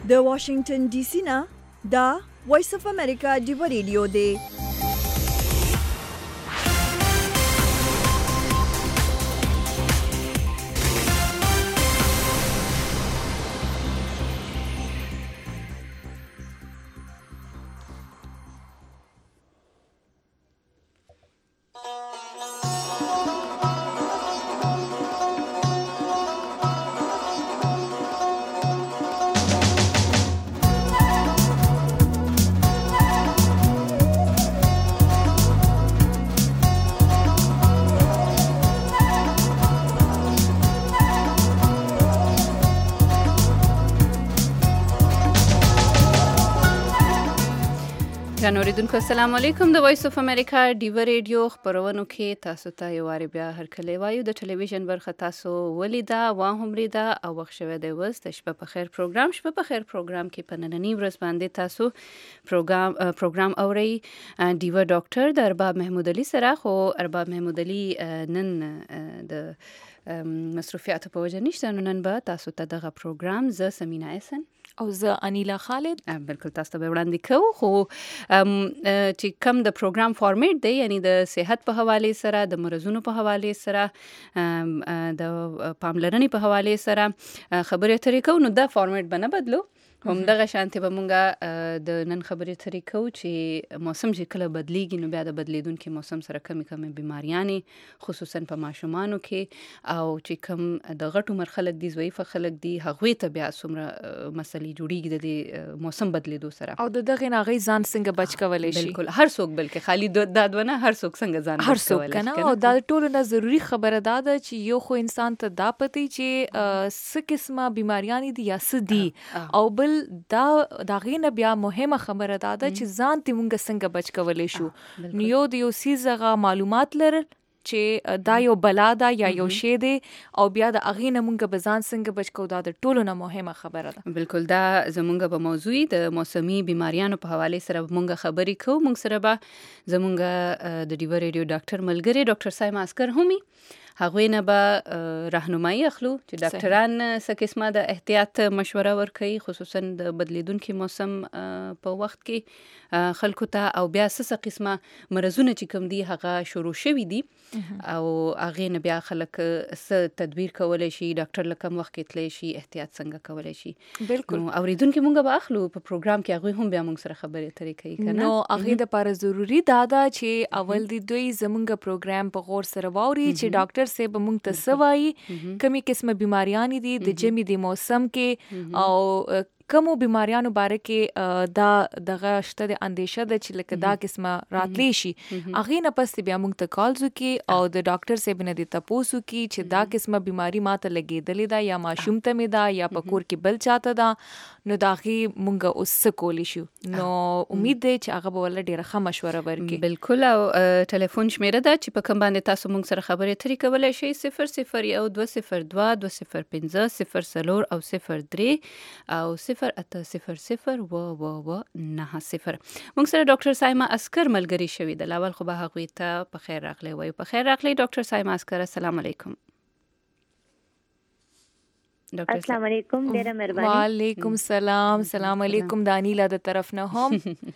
د واشنگټن ډي سي نه دا وایس اف امریکا ډیو ریډیو دی. اوریدونکو السلام علیکم. د وایس اف امریکا ډیو ریډیو خبرونو کې تاسو ته یو واری بیا هرکلی وایو. د ټلویزیون برخه تاسو ولیدا واهمریدا او وخت شوه د وست شپه په خیر پروګرام کې په نننی ورځ باندې تاسو پروګرام اوري ډیو ډاکټر د ارباب محمود علي سره. خو ارباب محمود علي نن د مصروفیاتو په وجه نشته، نن به تاسو ته دغه پروګرام ز سمینا احسن او زه انیلا خالد بالکل تاسو ته وړاندې کوو. خو چې کم د پروګرام فارمیټ دی، یعنی د صحت په حواله سره، د مرزونو په حواله سره، د پاملرنې په حواله سره خبرې اترې کوو، نو دا فارمیټ به نه بدلو. هم دغه شانتي به مونږه د نن خبرې اترې کوو چې موسم چې کله بدلیږي، نو بیا د بدلیدونکو موسم سره کمی بیماریانې خصوصا په ماشومانو کې، او چې کم د غټو عمر خلک دي، ضعیف خلک دي، هغوی ته بیا څومره مسلې جوړیږي د دې موسم بدلیدو سره، او د دغه ناغي ځان څنګه بچ کولای شي. بالکل هر څوک، بلکې خالی دادونه هر څوک څنګه ځان بچ کولای شي. او دا ټول نه ضروری خبره ده چې یو خو انسان ته دا پتی چې څه قسمه بیماریان دي یا څه دي، او بل دا غینه بیا مهمه خبره ده چې ځان ته مونږ څنګه بچ کولای شو. نو یو سیزغه معلومات لرل چې دا یو بلا ده یا یو شی دی، او بیا د اغینه مونږ به ځان څنګه بچ کوو، دا د ټولو نه مهمه خبره ده. بالکل دا زمونږ په موضوع د موسمي بیماریانو په حواله سره مونږ خبرې کوو. مونږ سره به زمونږ د ډیو ریډیو ډاکټر ملګری ډاکټر سایما اسکر همي، هغوی نه به راهنمایي اخلو چې ډاکټران څه قسمه د احتیاط مشوره ورکوي، خصوصا د بدلیدونکو موسم په وخت کې خلکو ته، او بیا څه قسمه مرزونه چې کوم دي هغه شروع شوي دي، او هغه نه بیا خلک څه تدبیر کولای شي، ډاکټر لکم وخت کې تللی شي، احتیاط څنګه کولای شي. بالکل اوریدونکو مونږ به اخلو په پروګرام کې، هغوی هم بیا مونږ سره خبرې اترې کوي کنه. نو هغه د لپاره ضروری ده چې اول دی دوی زمونږ پروګرام په غور سره واوري چې ډاکټر سے به مونږ ته سوای کمی قسمه بیماریان دي د جمی د موسم کې، او کومو بیماریانو باره کې دا دغه شته د اندیشه ده چې لکه دا قسمه راتلی شي. هغه نه پس بیا مونږ ته کال وکي او د ډاکټر صاحب نه د تاسو کی چې دا قسمه بیماری ماته لګیدلې ده یا ماشوم ته می ده یا پکور کې بل چاته ده، نو داغي مونږ اوس کولی شو. نو امید ده چې هغه به ول ډیره ښه مشوره ورکړي. بالکل. او ټلیفون شمیره ده چې په کوم باندې تاسو مونږ سره خبرې اترې کولای شئ 0012022050 او 03 او 0800 مونږ سره ډاکټر سایما اسکر ملګری شوی د لاول. خو به هغوی ته په خیر راغلی وایو. په خیر راغلی ډاکټر سایما اسکر، السلام علیکم. السلام علیکم، ډیره مهرباني. وعلیکم السلام. سلام علیکم دانیلا د طرف نه هم.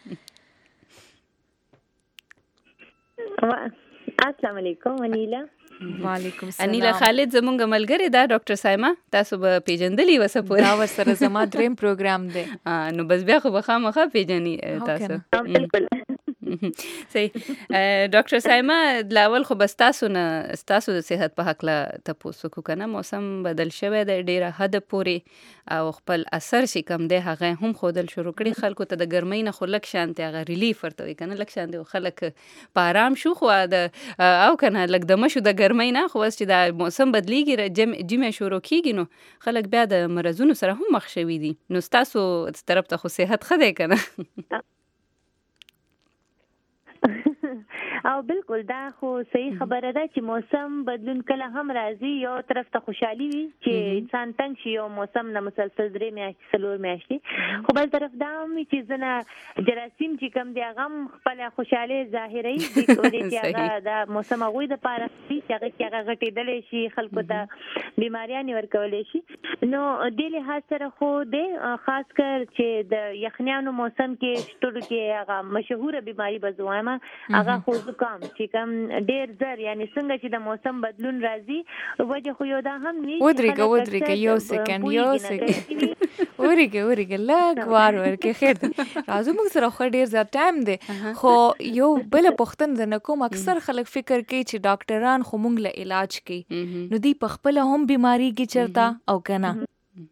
السلام علیکم انیلا. وعلیکم السلام. انیلا خالد زمونږ ملګری دا ډاکټر سایما، تاسو به پیژندلی وسه پورې. دا ورسره زما دریم پروګرام دی. نو بس بیا خو به خامخا پیژني تاسو. بالکل صحیح. ډاکټر سایما لاول خو بس تاسو د صحت په حق لا تاسو کو کنه، موسم بدل شوی دی ډیره حد پورې، او خپل اثر شي کم دی هغه هم خودل شروع کړي خلکو ته. د ګرمۍ نه خو لک شانته هغه ریلیف ورته وي کنه، لک شانته خلک په آرام شو. خو او کنه لک د مشو د ګرمۍ نه خو چې دا موسم بدلیږي، جمع شروع کیږي، نو خلک بیا د مرزونو سره هم مخ شوي دي. نو تاسو طرف ته خو صحت ښه دی کنه. او بالکل دا خو صحیح خبره ده چې موسم بدلون کله هم راځي، یو طرف ته خوشحالي وي چې انسان تنګ شي یو موسم نه مسلسل 3 میاشتې 4 میاشتې، خو بل طرف دا هم چې زنه جراثیم چې کوم دی هغه خپل خوشحالي ظاهروي چې هغه دا موسم هغوی د پاره چې هغه غټېدلی شي، خلکو ته بیماریانې ورکولی شي. نو دې لحاظ سره خو د خاص کر چې د یخنیانو موسم کې ټولو کې هغه مشهوره بیماری به زه وایم هغه خو زکام چې کوم ډېر زر یعنی څنګه چې د موسم بدلون راځي وجه خو یو دا هم نه ودرېږه یو سکند ورېږه لږ وار ورکې خیر دی. راځو موږ سره خو ډېر زیات ټایم دی، خو یو بله پوښتنه درنه کوم. اکثر خلک فکر کوي چې ډاکټران خو موږ له علاج کوي، نو دوی په خپله هم بیماریږي چېرته او که نه؟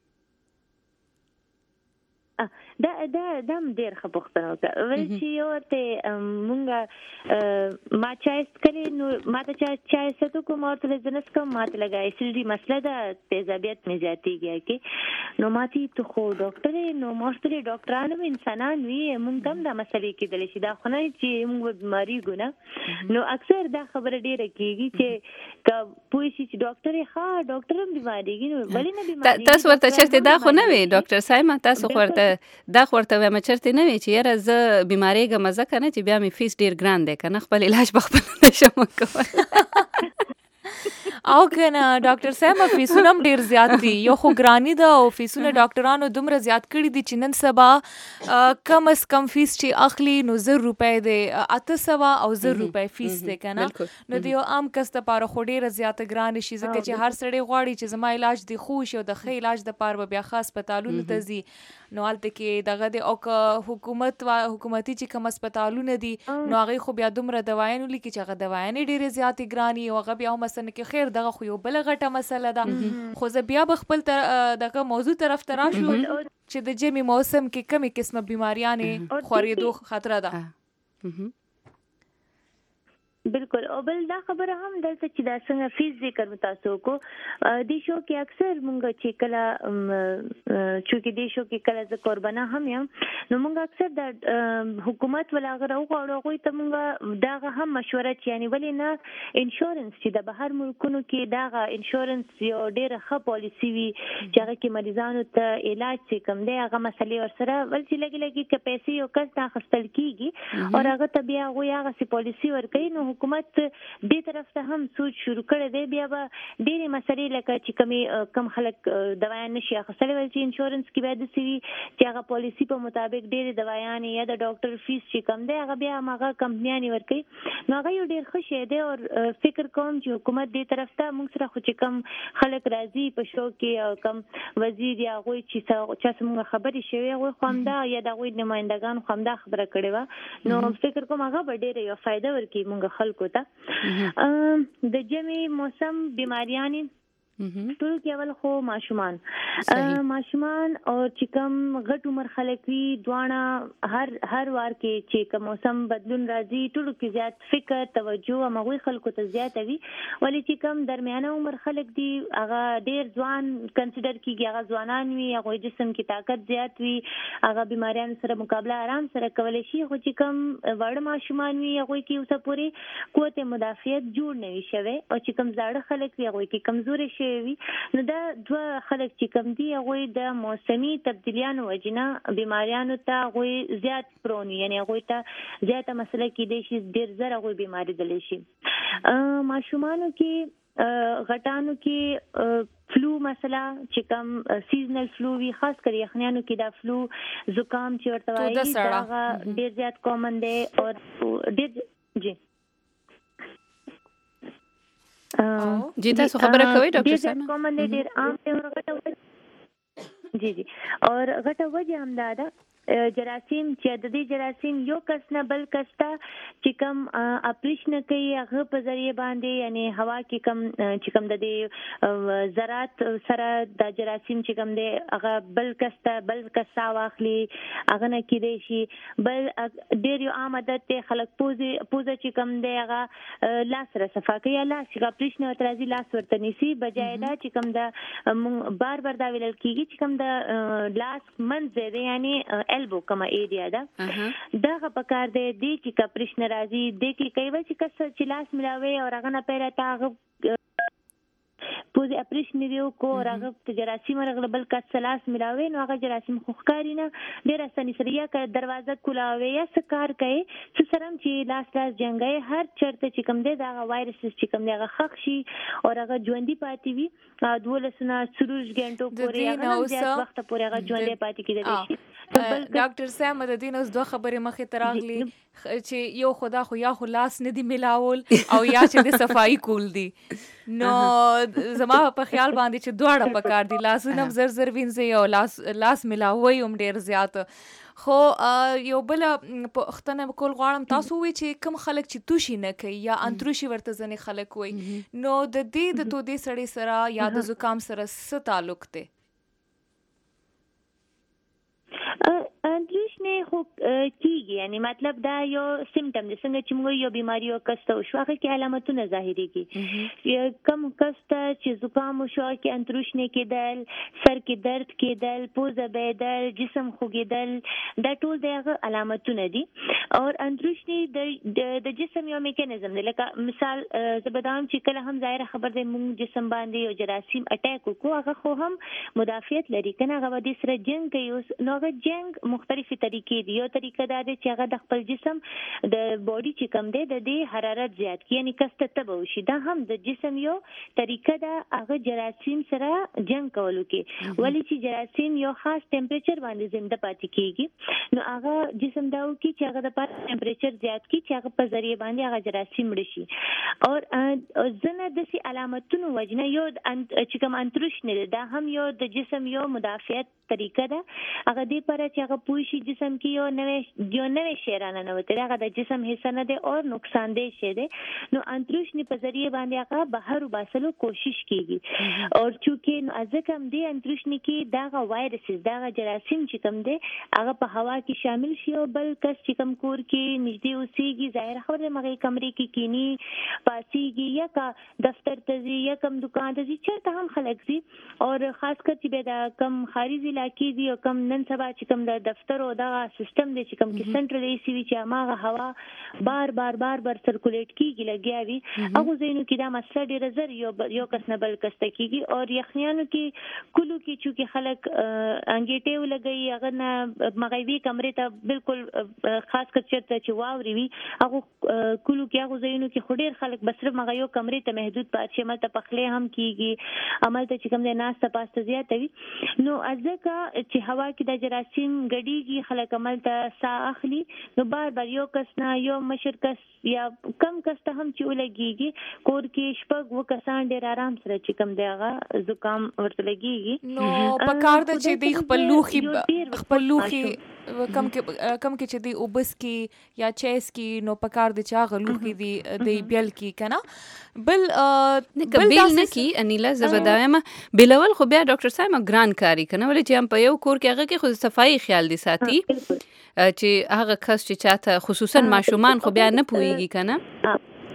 دا هم ډېر ښه پوښتنه وکړه. ول چې یو ورته مونږ ما چای څښلی، نو ما ته چای څښو کوم ورته زه نه څښم، ما ته لږه ایسیډي مسله ده، تیزابیت مې زیاتېږي کې. نو ما ته ته خو ډاکټر یې، نو ما ورته ویل ډاکټران هم انسانان وي، مونږ ته هم دا مسلې کېدلی شي، دا خو نه چې مونږ به بیمارېږو نه. نو اکثر دا خبره ډېره کېږي چې که پوه شي چې ډاکټر یې ښه ډاکټر هم بیمارېږي، نو ولې نه بیمارېږي؟ تاسو ورته چېرته دا خو نه وي ډاکټر صاحب، تاسو خو ورته دا خو ورته وایم چېرته نه وي چې یاره زه بیمارېږم ځکه نه چې بیا مې فیس ډېر ګران دی، که نه خپل علاج به خپله نشم کولی. او که نه ډاکټر صاحب فیسونه هم ډېر زیات دي، یو خو ګراني ده او فیسونه ډاکټرانو دومره زیات کړي دي چې نن سبا کم از کم فیس چې اخلي نو 1,000 روپۍ دی، 800 او 1,000 روپۍ فیس دی که نه. نو د یو عام کس دپاره خو ډېره زیاته ګرانه شي، ځکه چې هر سړی غواړي چې زما علاج دې ښه وشي او د ښه علاج دپاره به بیا ښه هسپتالونو ته ځي. نو هلته کې دغه دی، او که حکومتي چې کوم هسپتالونه دي نو هغې خو بیا دومره دوايانې ولیکي چې هغه دوايانې ډېرې زیاتې ګرانې او هغه بیا هم مثلا کې خیر دغه خو یو بله غټه مسله ده. خو زه بیا به خپل دغه موضوع طرف ته راشو چې د ژمي موسم کې کومې قسمه بیماریانې خورېدو خطره ده. بالکل. او بل دا خبره هم دلته چې دا څنګه فیس ذکر مو تاسو کو دې شو کې اکثر مونږ چې کله چې دې شو کې کله ز قربانه هم یم، نو مونږ اکثر د حکومت ولاغره وغواړو هغوی ته مونږ داغه هم مشوره چې یعنی ولې نه انشورنس چې د بهر ملکونو کې داغه انشورنس یو ډېره ښه پالیسي وي چې هغه کې مریضانو ته علاج چې کوم دی هغه مسلې ورسره ول چې لږ که پیسې یو کس ته اخیستل کېږي او هغه ته بیا هغوی هغسې پالیسي ورکوي. نو حکومت دې طرف ته هم سوچ شروع کړی دی، بیا به ډېرې مسلې لکه چې کم خلک دوایان نشي اخیستلی، ول چې انشورنس کې باید داسې وي چې هغه پالیسي په مطابق ډېرې دوایانې یا د ډاکټر فیس چې کم دی هغه بیا هماغه کمپنیانې ورکوي. نو هغه یو ډېر ښه شی دی او فکر کوم چې حکومت دې طرف ته موږ سره خو چې کم خلک راځي په شو کې او کم وزیر یا هغوی چې چا سره موږ خبرې شوې هغوی خو همدا یا د هغوی نمایندګان خو همدا خبره کړې وه. نو فکر کوم هغه به ډېره یو فایده ورکوي موږ خلکو ته. د ژمي موسم بیماریانې ټول کې اول خو ماشومان او چې کوم غټ عمر خلک وي دواړه هر وار کې چې کوم موسم بدلون راځي ټول کې زیات فکر توجه هغوی خلکو ته زیاته وي، ولې چې کوم درمیانه عمر خلک دي هغه ډېر ځوان کنسیډر کېږي، هغه ځوانان وي، هغوی جسم کې طاقت زیات وي، هغه بیماریانو سره مقابله آرام سره کولی شي. خو چې کوم واړه ماشومان وي هغوی کې اوسه پورې قوت مدافعت جوړ نه وي شوی، او چې کوم زاړه خلک وي هغوی کې کمزوري شوي وي. نو دا دوه خلک چې کوم دي هغوی د موسمي تبدیلیانو وجنه بیماریانو ته هغوی زیات پرون وي، یعنی هغوی ته زیاته مسله کېدی شي، ډېر زر هغوی بیمارېدلی شي. ماشومانو کې غټانو کې فلو مسله چې کوم سیزنل فلو وي، خاص کر یخنیانو کې دا فلو زکام چې ورته وایي دا هغه ډېر زیات کامن دی او ډېر جی جی تاسو خبره کوئ ډاکټر صاحب؟ کومن دی ډېر عام دی او غټه جی اور غټه وجه هم دا ده جراثیم چې د دې جراثیم یو کس نه بل کس ته چې کوم اپریشن کوي هغه په ذریعه باندې یعنی هوا کې کوم چې کوم د دې ذرات سره د جراثیم چې کوم دی هغه بل کس واخلي هغه نه کېدی شي. بل ډېر یو عام عادت دی خلک پوزه چې کوم دی هغه لاس سره صفا کوي، لاس چې اپریشن ورته راځي لاس ورته نیسي، بجای دا چې کوم د بار دا ویل کېږي چې کوم د لاس منځ دی یعنی elbow کومه ایریا ده دا په کار دی چې کپریش ناراضي د کې کوي چې کس چې لاس ملاوي او هغه نه پیره تاغه پوز اپریشن دیو کو راغه جراثیم رغله بل کا سلاس ملاوي نو هغه جراثیم خوخکاری نه ډیر اساني سره یا دروازه کولاوي یا سکار کوي چې سرم چې لاس جنگي هر چرته چې کوم دی دا وایرس چې کوم دی هغه خخ شي او هغه ژوندۍ پاتې وي دولسنه سروج غنټو پورې هغه زیات وخت پورې هغه ژوندۍ پاتې کیږي ډاکټر صاحب د دې نوس دوه خبرې مخې تراغلي چې یو خدا خو یا خلاص نه دی ملاول او یا چې د صفائی کول دي نو زما په خیال باندې چې دواړه پکار دي لاسونه زر وینځي او لاس ملاوي هم ډیر زیات خو یو بل پختنه کول غواړم تاسو وی چې کوم خلک چې توشي نه کوي یا انتروشي ورته ځنې خلک وي نو د دې د تو دې سړی سره یا د زکام سره څه تعلق دی انتروش نه خو کیږي یعنی مطلب دا یو سیمټم دي څنګه چې موږ یو بیماری او کسته او شوخه کې علامتونه ظاهري کی کم کسته چې زکام او شو کې انتروش نه کېدل سر کې درد کېدل پوزه بهدل جسم خوګېدل دا ټول دغه علامتونه دي او انتروش نه د جسم یو میکانیزم دی لکه مثال زبدام چې کله هم ظاهر خبر دی موږ جسم باندې یو جراثیم اٹیک وکړو هغه خو هم مدافعت لري کنه هغه د سره جنگ کوي نو هغه جنگ مختلفي طریقې دي یو طریقه دا دی چې هغه د خپل جسم د باډي چې کم دی د دې حرارت زیات کی یعنی کسته تبه وشي دا هم د جسم یو طریقه دا هغه جراثیم سره جنگ کولو کې ولی چې جراثیم یو خاص ټمپریچر باندې زنده پاتې کیږي نو هغه جسم دا وکي چې هغه د پات ټمپریچر زیات کی چې هغه په ذریعہ باندې هغه جراثیم مړ شي او زنه د سي علامتونو وجنه یو چې کوم انتروش نه دا هم یو د جسم یو مدافعت طریقه ده هغه دې پر چې هغه پوشي جسم کې یو نوې شیرانه نه وته هغه د جسم حصہ نه ده او نقصان دہ شي ده نو انتروش نه په ذریعہ باندې هغه بهر وباسلو کوشش کیږي او چونکه نو ازکه هم دې انتروش نه کې دا وایرس دا جراثیم چې کوم ده هغه په هوا کې شامل شي او بل کس چې کوم کور کې نږدې اوسېږي ظاهر خبره مغه کمرې کې کینی پاسيږي یا کا دفتر ته ځي یا کوم دکان ته ځي چرته هم خلک ځي او خاص کر چې به دا کم خارجي علاقې دي او کم نن سبا چې کوم د دفتر او دا سیستم دی چې کوم کې سنټرل ای سی وی چې هغه هوا بار سرکولیټ کیږي لګیاوي هغه زینو کې دا مسله ډیره زر یو کس نه بل کس ته کیږي او یخنیانو کې کلو کې چې خلک انګیټه ولګي هغه نه مغوي کمرې ته بالکل خاص کر چرته چې واوري وي هغه کلو کې هغه زینو کې خډیر خلک بس صرف مغيو کمرې ته محدود پاتې عمل ته پخله هم کیږي عمل ته چې کوم د ناس ته پاسته زیات وي نو ازکه چې هوا کې د جراثیم غړيږي خلک عمل ته سا اخلي نو بار یو کس نه یو مشر کس یا کم کس ته هم چې ولګيږي کور کې شپږ وکسان ډېر آرام سره چې کم دیغه زکام ورته لګيږي نو پکار د چې دی خپل لوخي کم کې چې دی وبس کې یا چیس کې نو پکار د چا غلوخي دی د بیل کې کنه بل نه کی انیلا زبدایم بلول خو بیا ډاکټر صاحب ګران کاری کنه ولې چې هم په یو کور کې هغه کې خو صفائی خیال دي ساتي چې هغه کس چې چاته خصوصا ماشومان خو بیا نه پويږي کنه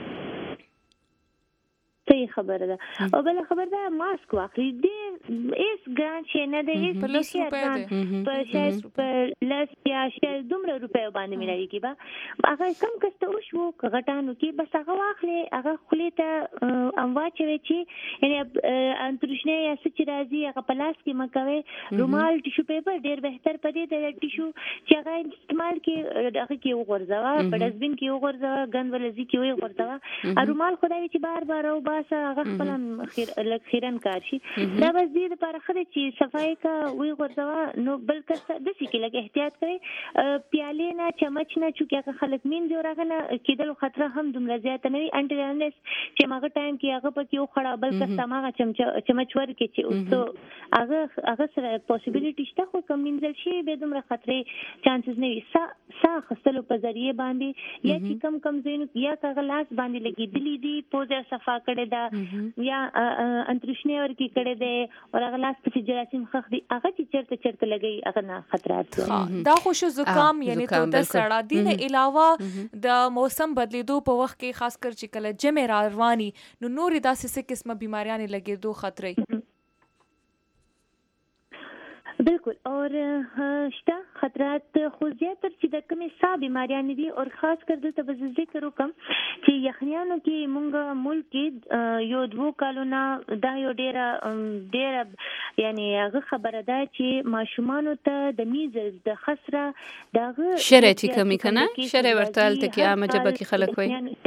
صحیح خبره ده او بل خبر ده ماسک واخلي دې اس ګران شي نه ده هیڅ په 100 روپے ده په شاید په لاس یا شاید دومره روپے باندې ملایي کی با هغه کم کسته او شو غټانو کې بس هغه واخلي هغه خلی ته امواچوي چې یعنی انتروشنه یا سچ راځي هغه پلاس کې مکوي رومال ټیشو پیپر ډیر بهتر پدې د ټیشو چې هغه استعمال کې هغه کې وګورځوا په ډسبین کې وګورځوا غن ولزي کې وګورځوا رومال خدای چې بار او هغه خپل خیرن کار شي دا بس دې لپاره خره چې صفای کا وی غوځوا نو بل کس د څه کې لګ احتیاط کوي پیالې نه چمچ نه چې خلک مين دی راغنه کېدل خطر هم دومره زیات نه وي انټرنس چې ماغه ټایم کې هغه پکې یو خړا بل کس تماغه چمچ ورکې چې اوس هغه سره پوسیبিলিټی شته خو کم منځل شي به دومره خطرې چانسز نه وي سا خستلو په ذریعہ باندې یا چې کم زینو یا هغه لاس باندې لګېدلې دي پوزه صفا کړي یا انتروشنه ورکی کړي دي او هغه لاس په جراثیم خخ دي هغه چې چرته لګي هغه نه خطرات دي دا خو شو زکام یعنی تو د سړا دي نه علاوه د موسم بدلیدو په وخت کې خاص کر چې کله جمع را رواني نو نور داسې څه قسمه بیماریاں لګېدو خطرې بالکل اور شته خطرات خو زیاتر چې د کومې سا بیماریان دي او خاص کر د تبز ذکر وکم چې یخنیانو کې مونږ ملک کې یو 2 کالونه دا یو ډیره یعنی هغه خبره ده چې ماشومان ته د میزز د خسره دغه شرع چې کمی کنه شرع ورتل ته کې عامه جبه کې خلک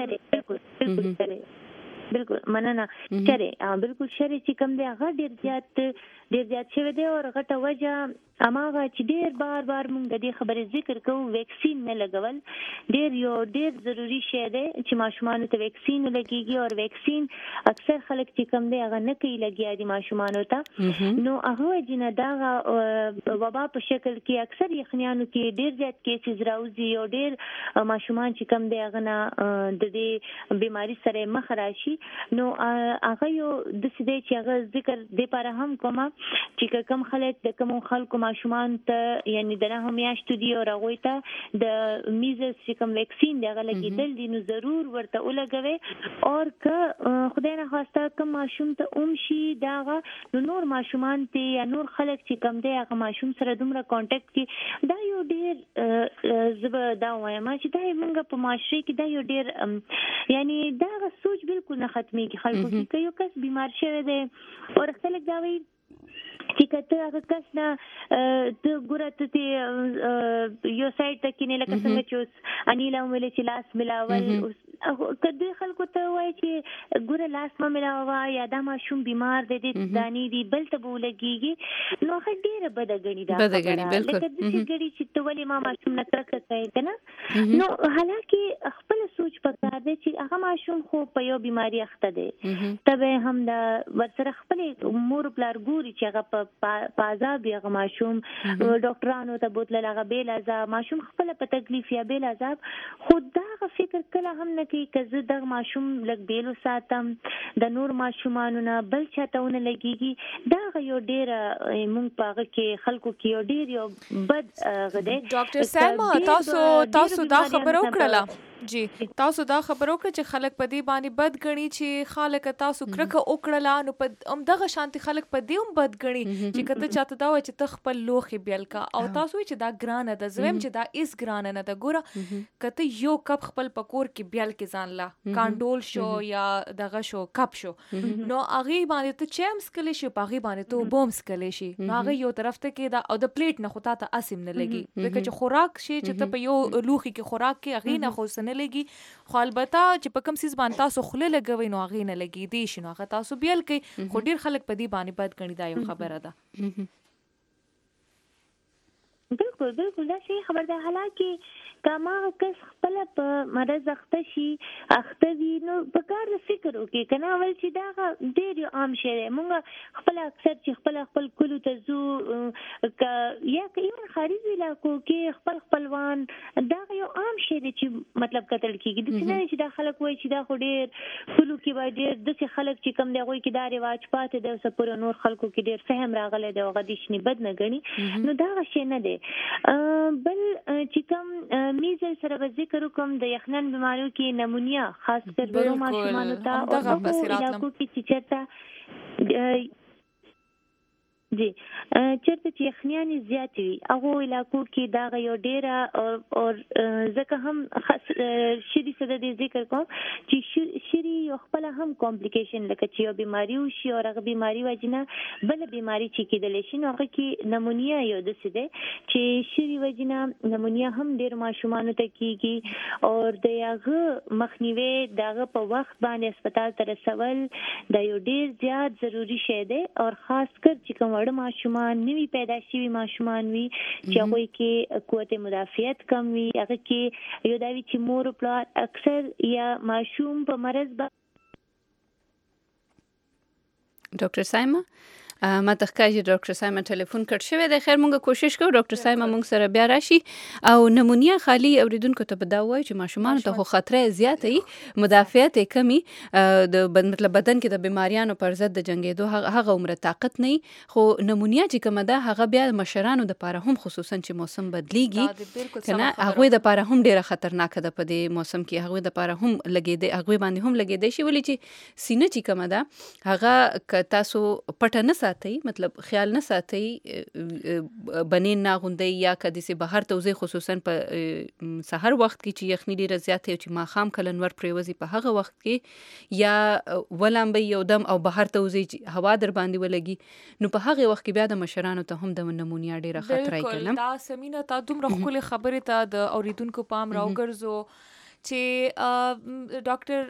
وي بالکل مننه شرع بالکل شرع چې کوم دی هغه ډیر زیات شوی دی او غټه وجه اماغه چې ډیر بار مونږ د دې خبرې ذکر کوو ویکسین نه لګول ډیر ضروری شی دی چې ماشومان ته ویکسین لګیږي او ویکسین اکثر خلک چې کوم دی هغه نه کوي لګیا دي ماشومان ته نو هغه جنه دا وبا په شکل کې اکثر یخنیانو کې ډیر زیات کیسز راوځي او ډیر ماشومان چې کوم دی هغه نه د دې بیماری سره مخ راشي نو هغه یو د سده چې هغه ذکر د لپاره هم کومه چې کوم خلک د کوم خلکو ماشومان ته یعنی دغه میاشتو دی او هغه ته د میزز چې کوم ویکسین دی هغه لګیدل دي نو ضرور ورته ولګوي او که خدای نه خواسته کوم ماشوم ته شي داغه نو نور ماشومان ته یا نور خلک چې کوم دی هغه ماشوم سره دومره کانټیکټ کې دا یو ډیر زبر دا وایم چې دا موږ په معاشره کې دا یو ډیر یعنی دا سوچ بالکل نه ختميږي خلکو کې یو کس بیمار شوی دی او خلک دا وایي چې کته هغه کس نه د ګورته یو سایت ته کې نه لکه څنګه چې انیلا ملي چې لاس ملاول کله خلکو ته وایي چې ګوره لاس ما ملاوا یا دا ماشوم بیمار دی دانی دی بل ته بولګيږي نو هغه ډیره بدګنی دا لکه د دې ګړي چې ته ولې ما ماشوم نه ترکه کوي کنه نو حالانکه خپل سوچ پکار دی چې هغه ماشوم خو په یو بیماری اخته دی تبه هم دا ورسره خپل مور پلار ګوري چې هغه په عذاب یې ماشوم ډاکټرانو ته بوتل هغه بیل عذاب ماشوم خپل په تکلیف یا بیل عذاب خود دا فکر کله هم نه کوي چې د ماشوم لګ بیلو ساتم د نور ماشومانو نه بل چاتهونه لګيږي دا یو ډیر مونږ پاغه کې خلکو کې یو ډیر یو بد غده ډاکټر سلمہ تاسو دا خبرو کړله جی تاسو دا خبرو کړ چې خلک په دې باندې بد غني چې خالق تاسو کرکه وکړه نو په دغه شانتي خلک په دې هم بد غني چې کته چاته دا و چې تخپل لوخي بیل کا او تاسو چې دا ګرانه د زویم چې دا اس ګرانه نه د ګوره کته یو کپ خپل پکور کې بیل کې ځان لا کانډول شو یا دغه شو کپ شو نو هغه باندې ته چمس کلی شي پاغي باندې ته بومس کلی شي نو هغه یو طرف ته کې دا او د پلیټ نه خطا ته اسیم نه لګي ځکه چې خوراک شي چې ته په یو لوخي کې خوراک کې هغه نه خو نه لګي خو البته چې په کوم سیس باندې تاسو خله لګوي نو هغه نه لګي دي شنو هغه تاسو بیل کوي خو ډیر خلک په دې باندې بد غني دا یو خبره ده بالکل دا شی خبر ده حالانکه کما کس خپل په مرز اخته شي اخته وی نو په کار فکر وکي کنه ول چې دا ډیر عام شی دی مونږ خپل اکثر چې خپل کلو ته زو یا کيون خارجي علاقو کې خپلوان دا یو عام شی دی چې مطلب قتل کیږي د څه نه چې دا خلک وای چې دا خو ډیر کلو کې وای ډیر د څه خلک چې کم دی غوي کې دا رواج پاتې د سپور نور خلکو کې ډیر فهم راغلی دی او غدیشنی بد نه غني نو دا شی نه دی بل چې کم میزل سره به ذکر کوم د یخنان بیماریو کې نمونیا خاص کر ورو ماشومانو ته او په علاقو کې چې چرته جی چرته چې یخنیان زیات وي هغه علاقو کې دا یو ډیره او ځکه هم شری سره د ذکر کوم چې شری یو خپل هم کمپلیکیشن لکه چې یو بیماری وشي او هغه بیماری وجنه بل بیماری چې کېدل شي نو هغه کې نمونیا یو د څه ده چې شری وجنه نمونیا هم ډیر ماشومان ته کیږي او د هغه مخنیوي دغه په وخت باندې هسپتال ته رسول دا یو ډیر زیات ضروری شی دی او خاص کر چې کوم وړ ماشومان نوی پیدا شوي ماشومان وي چې هغه کې قوت مدافعت کم وي هغه کې یو دا وی چې مور پلار اکثر یا ماشوم په مرز ډاکټر سایما ما ته ښکاري ډاکټر سایما ټلیفون کټ شوی دی خیر مونږ کوشش کوو ډاکټر سایما مونږ سره بیا راشي او نمونیا خالی اوریدونکو ته به دا وایي چې ماشومان ته خو خطر زیات وي مدافعت کمی د مطلب بدن کې د بیماریانو پر ضد د جنگیدو هغه عمر طاقت نه خو نمونیا چې کومه ده هغه بیا مشرانو د پاره هم خصوصا چې موسم بدلیږي کنه هغه د پاره هم ډیره خطرناک ده په دې موسم کې هغه د پاره هم لګیدي هغه باندې هم لګیدي شي ولې چې سینه چې کومه ده هغه ک تاسو پټ نه ساتي مطلب خیال نه ساتي بنین نه غوندي یا کدي سي بهر توزي خصوصا په سحر وخت کې چې یخني ډیره زیاته او چې ماخام کلنور پریوزي په هغه وخت کې یا ولامبي یو دم او بهر توزي هوا در باندې ولګي نو په هغه وخت کې بیا د مشرانو ته هم د نمونیا ډیره خطر راځي بالکل دا سمینه تا دومره خپل خبره ته د اوریدونکو پام راوګرځو چې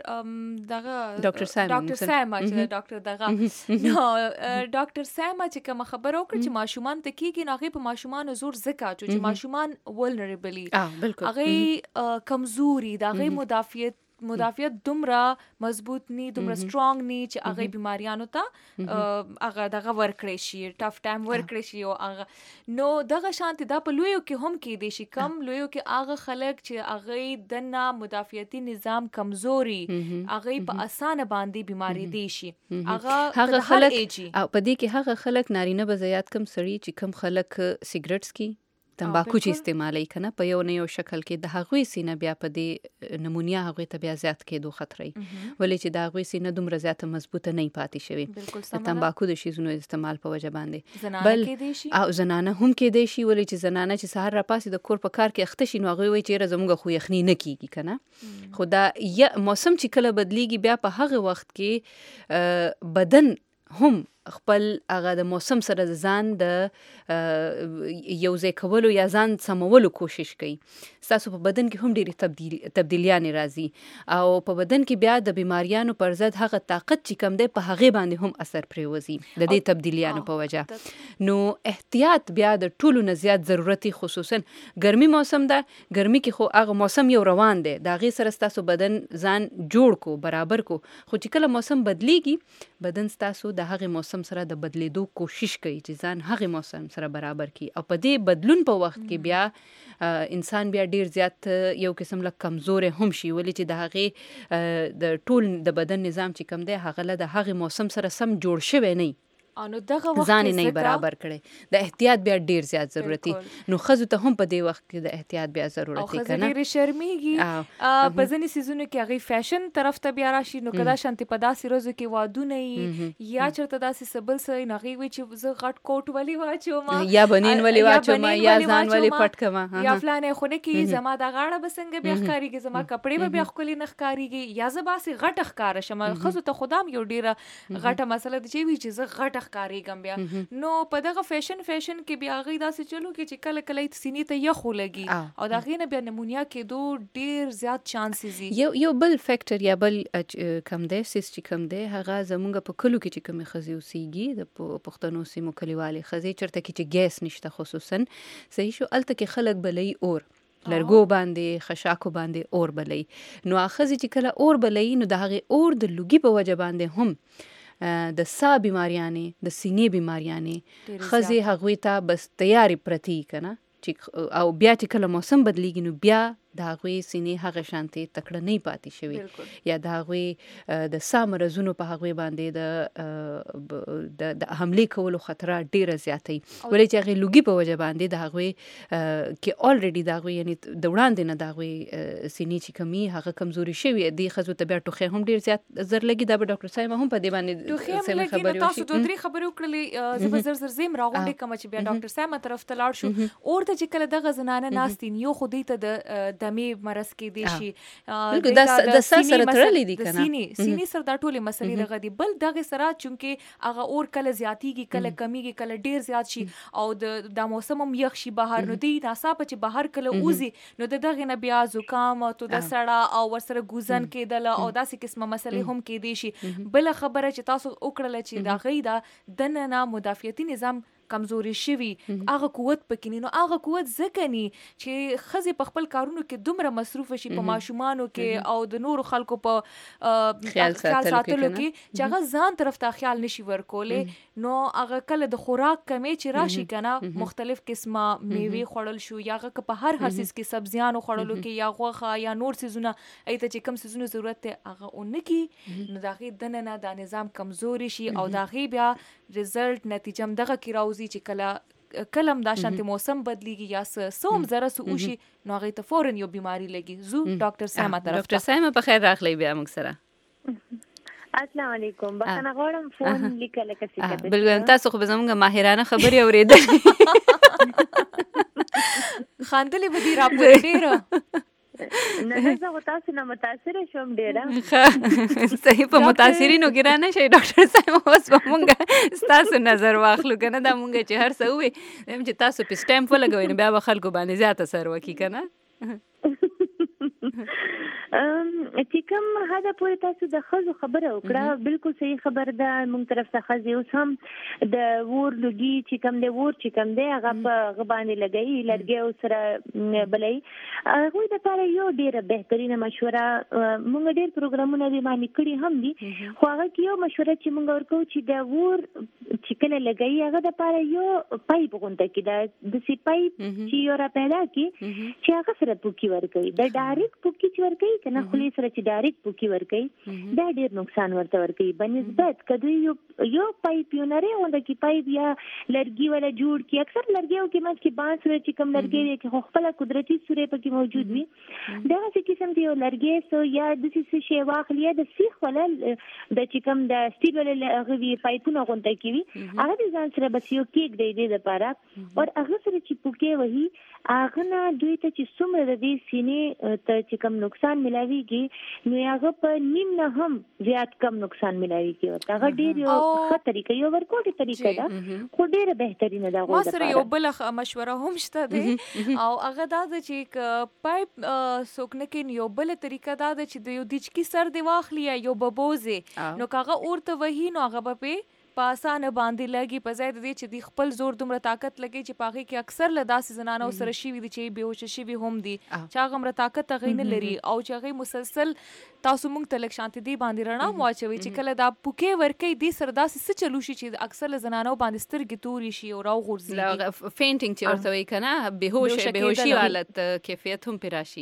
ډاکټر سایم چې ډاکټر دغه نو ډاکټر سایم چې کوم خبرو کړ چې ماشومان ته کیږي نو هغه په ماشومان زور زکه چې ماشومان ولنربلی هغه کمزوري د هغه مدافعت دومره مضبوط ني دومره سترونګ ني چې هغه بیماریانو ته هغه دغه ورکړي شي ټف ټایم ورکړي شي او هغه نو دغه شانتي دا په لویو کې هم کې دي شي کم لویو کې هغه خلک چې هغه دنه مدافعتي نظام کمزوري هغه په اسانه باندې بیماری دي شي هغه خلک او په دې کې هغه خلک نارینه بزیات کم سړي چې کم خلک سیګریټس کی تمباکو چې استعمالي کنه په یو نه یو شکل کې د هغوی سینه بیا په دې نمونیا هغوی ته بیا زیات کېدو خطرې ولې چې د هغوی سینه دومره زیاته مضبوطه نه پاتې شوی د تمباکو د شیزونو استعمال په وجه باندې بل او زنانه هم کې دی شي ولې چې زنانه چې سحر را پاسې د کور په کار کې اخته شي نو هغوی وایي چې زموږ خو یخني نه کیږي کنه خو دا موسم چې کله بدلیږي بیا په هغه وخت کې بدن هم خپل هغه د موسم سره ځان د یو ځای کولو یا ځان سمولو کوشش کوي ستاسو په بدن کې هم ډېرې تبدیلیانې راځي او په بدن کې بیا د بیماریانو پر ضد هغه طاقت چې کم دی په هغې باندې هم اثر پرېوځي د دې تبدیلیانو په وجه نو احتیاط بیا د ټولو نه زیات ضرورتي خصوصا ګرمي موسم ده ګرمي کې خو هغه موسم یو روان دی د هغې سره ستاسو بدن ځان جوړ کو برابر کو خو چې کله موسم بدلیږي بدن ستاسو د هغې موسم سره د بدلیدو کوشش کوي چې ځان هغه موسم سره برابر کی او په دې بدلون په وخت کې بیا انسان بیا ډیر زیات یو قسم له کمزور هم شي ولې چې د هغه د ټول د بدن نظام چې کم دی هغه له د هغه موسم سره سم جوړ شوی نه انو دغه وخت ځان نه برابر کړي د احتیاط بیا ډیر زیات ضرورتي نو خزو ته هم په دې وخت کې د احتیاط بیا ضرورتي کنه او خزو ډیر شرمېږي په ځینې سيزونو کې هغه فیشن طرف ته بیا راشي نو کدا شانتي په داسې روزو کې وادونه یا چرته داسې سبل سره نغي وي چې زه غټ کوټ ولي واچوم یا بنین ولي واچوم یا ځان ولي پټ کما یا فلانه خونه کې زما د غاړه بسنګ بیا ښکاریږي زما کپڑے به بیا خولي نه ښکاریږي یا زه باسي غټ ښکار شم خزو ته خدام یو ډیره غټه مسله دي چې زه غټ ښکاریږم بیا نو په دغه فیشن کې بیا غي داسې چلو کې چې کله کله سینې ته یخ لګي او دا غینه بیا نمونیا کې ډیر زیات چانسز یو بل فیکټر یا بل کم دی سیس چې کم دی هغه زمونږ په کلو کې چې کوم خزي اوسېږي د پښتنو سیمو کلیوالي خزي چرته کې چې ګیس نشته خصوصا صحیح شو الته کې خلک بلې اور لرګو باندې خشاکو باندې اور بلې نو اخزي چې کله اور بلې نو د هغه اور د لوګي په وجه باندې هم د سا بیماریانې د سینې بیماریانې خزي هغوی ته بس تیاری پرتی کنه او بیا چې کله موسم بدلیږي نو بیا د هغوی سینې هغه شانتي تکړه نه پاتې شوي یا د هغوی د سا مرزونو په هغوی باندې د حمله کولو خطر ډیره زیاتی ولې چې هغه لوګي په وجه باندې د هغوی کې الریډي د هغوی یعنی د وړاندې نه د هغوی سینې چې کمی هغه کمزوري شوی دی خزو ته بیا ټوخه هم ډیر زیات زر لګي دا ډاکټر صاحب هم په دې باندې سم خبرې تاسو دوه درې خبرې وکړلې زبر زر زم راغونډې کوم چې بیا ډاکټر صاحب طرف ته لاړ شو اور ته چې کله دغه زنانه ناستین یو خودی ته د دمې مرز کې دي شي د سر سره تړلې دي کنه سینې سره دا ټولې مسلې دغه دي بل دغه سره چونکه هغه اور کله زیاتیږي کله کمیږي کله ډیر زیات شي او د موسم هم یخ شي بهر نو دی ناڅاپه چې بهر کله اوزي نو دغه نه بیا زکام او د سړه او ورسره ګوزن کېدل او داسې قسمه مسلې هم کې دي شي بل خبره چې تاسو وکړل چې دا غي دا دنه مدافعتي نظام کمزوري شوی هغه قوت پکې نو هغه قوت ځکه چې خزي په خپل کارونو کې دومره مصروف شي په ماشومانو کې او د نورو خلکو په خیال ساتلو کې چې هغه ځان طرف ته خیال نشي ورکولې نو هغه کله د خوراک کمی چې راشي کنه مختلف قسمه میوه خوړل شو یا هغه په هر سیس کې سبزیانو خوړلو کې یا غوښه یا نور سيزونه ایته چې کم سيزونه ضرورت ته هغه اونکي نو دغه دنه د نظام کمزوري شي او دغه بیا ریزلټ نتیجه هم دغه کی راوځي چې کلم دا شانتي موسم بدلیږي یا سوم زره سو وشي نو هغه ته فورن یو بیماری لګي زو ډاکټر ساما طرف ډاکټر ساما په خیر راغلی بیا موږ سره السلام علیکم بخښنه غواړم فون لیکل کسي کته بالکل تاسو خو زموږ ماهرانه خبرې اورېدل خاندلې به دي راپورې ډېره نه زه تاسو نه متاثر شوم ډېره صحیح په متاثرینو کې را نه شي ډاکټر صاحب اوس به مونږ ستاسو نظر واخلو که نه دا مونږ چې هر څه ووایي چې تاسو په سټیمپ ولګوئ نو بیا به خلکو باندې زیات اثر وکړي که نه چې کوم هدا پورې تاسو د خزو خبره وکړه بالکل صحیح خبر ده موږ طرف څخه خزي اوس هم د ور لګي چې کوم دی ور چې کوم دی هغه په غبانې لګي لرګي او سره بلای هغه د لپاره یو ډیره بهترینه مشوره موږ ډیر پروګرامونه دی باندې کړی هم دي خو هغه یو مشوره چې موږ ورکو چې د ور چې کله لګي هغه د لپاره یو پایپ غونډه کې د سی پایپ چې یو را پیدا کی چې هغه سره پوکي ورکوي د ډایرکټ پوکي چې ورکوي کنه خلی سره چې ډایرکټ پوکي ورکوي دا ډیر نقصان ورته ورکوي بنسبت کدی یو پایپ یو نری ونده کې پایپ یا لرګي ولا جوړ کی اکثر لرګیو کې مت کې بانس سره چې کم لرګي کې خپل قدرتي سورې پکې موجود وي دا چې قسم دی لرګي سو یا د څه شی واخلیا د سیخ ولا د چې کم د سټیل ولا غوي پایپونه غونډه کوي هغه د ځان سره بس یو کېک دی د لپاره او هغه سره چې پوکي وهي هغه نه دوی ته چې څومره د دې سینې ته چې کم نقصان ملاويږي نو هغه په نیم نه هم زیات کم نقصان ملاويږي او هغه ډیر یو ښه طریقه یو ورکوټي طریقه ده خو ډیره بهترینه ده ما سره یو بل مشوره هم شته ده او هغه دا چې پایپ سوکنه کې یو بل طریقه دا چې د یو دچکی سر دی واخلي یو ببوزه نو کاغه اورته وਹੀ نو هغه په پاسانه باندې لګي په ځای د دې چې د خپل زور دومره طاقت لګي چې پاغي کې اکثر لداسې زنانو سره شي وي چې بهوش شي وي هم دي چې هغه مر طاقت غین لري او چې هغه مسلسل تاسو مونږ تلک شانتي دی باندې رڼا واچوي چې کله دا پوکي ورکې دي سر داسې څه چلو شي چې اکثر زنانو باندې سترګې توري شي او راو غورځي فینټینګ چې ورته وي کنه بهوشي حالت کیفیت هم پیراشي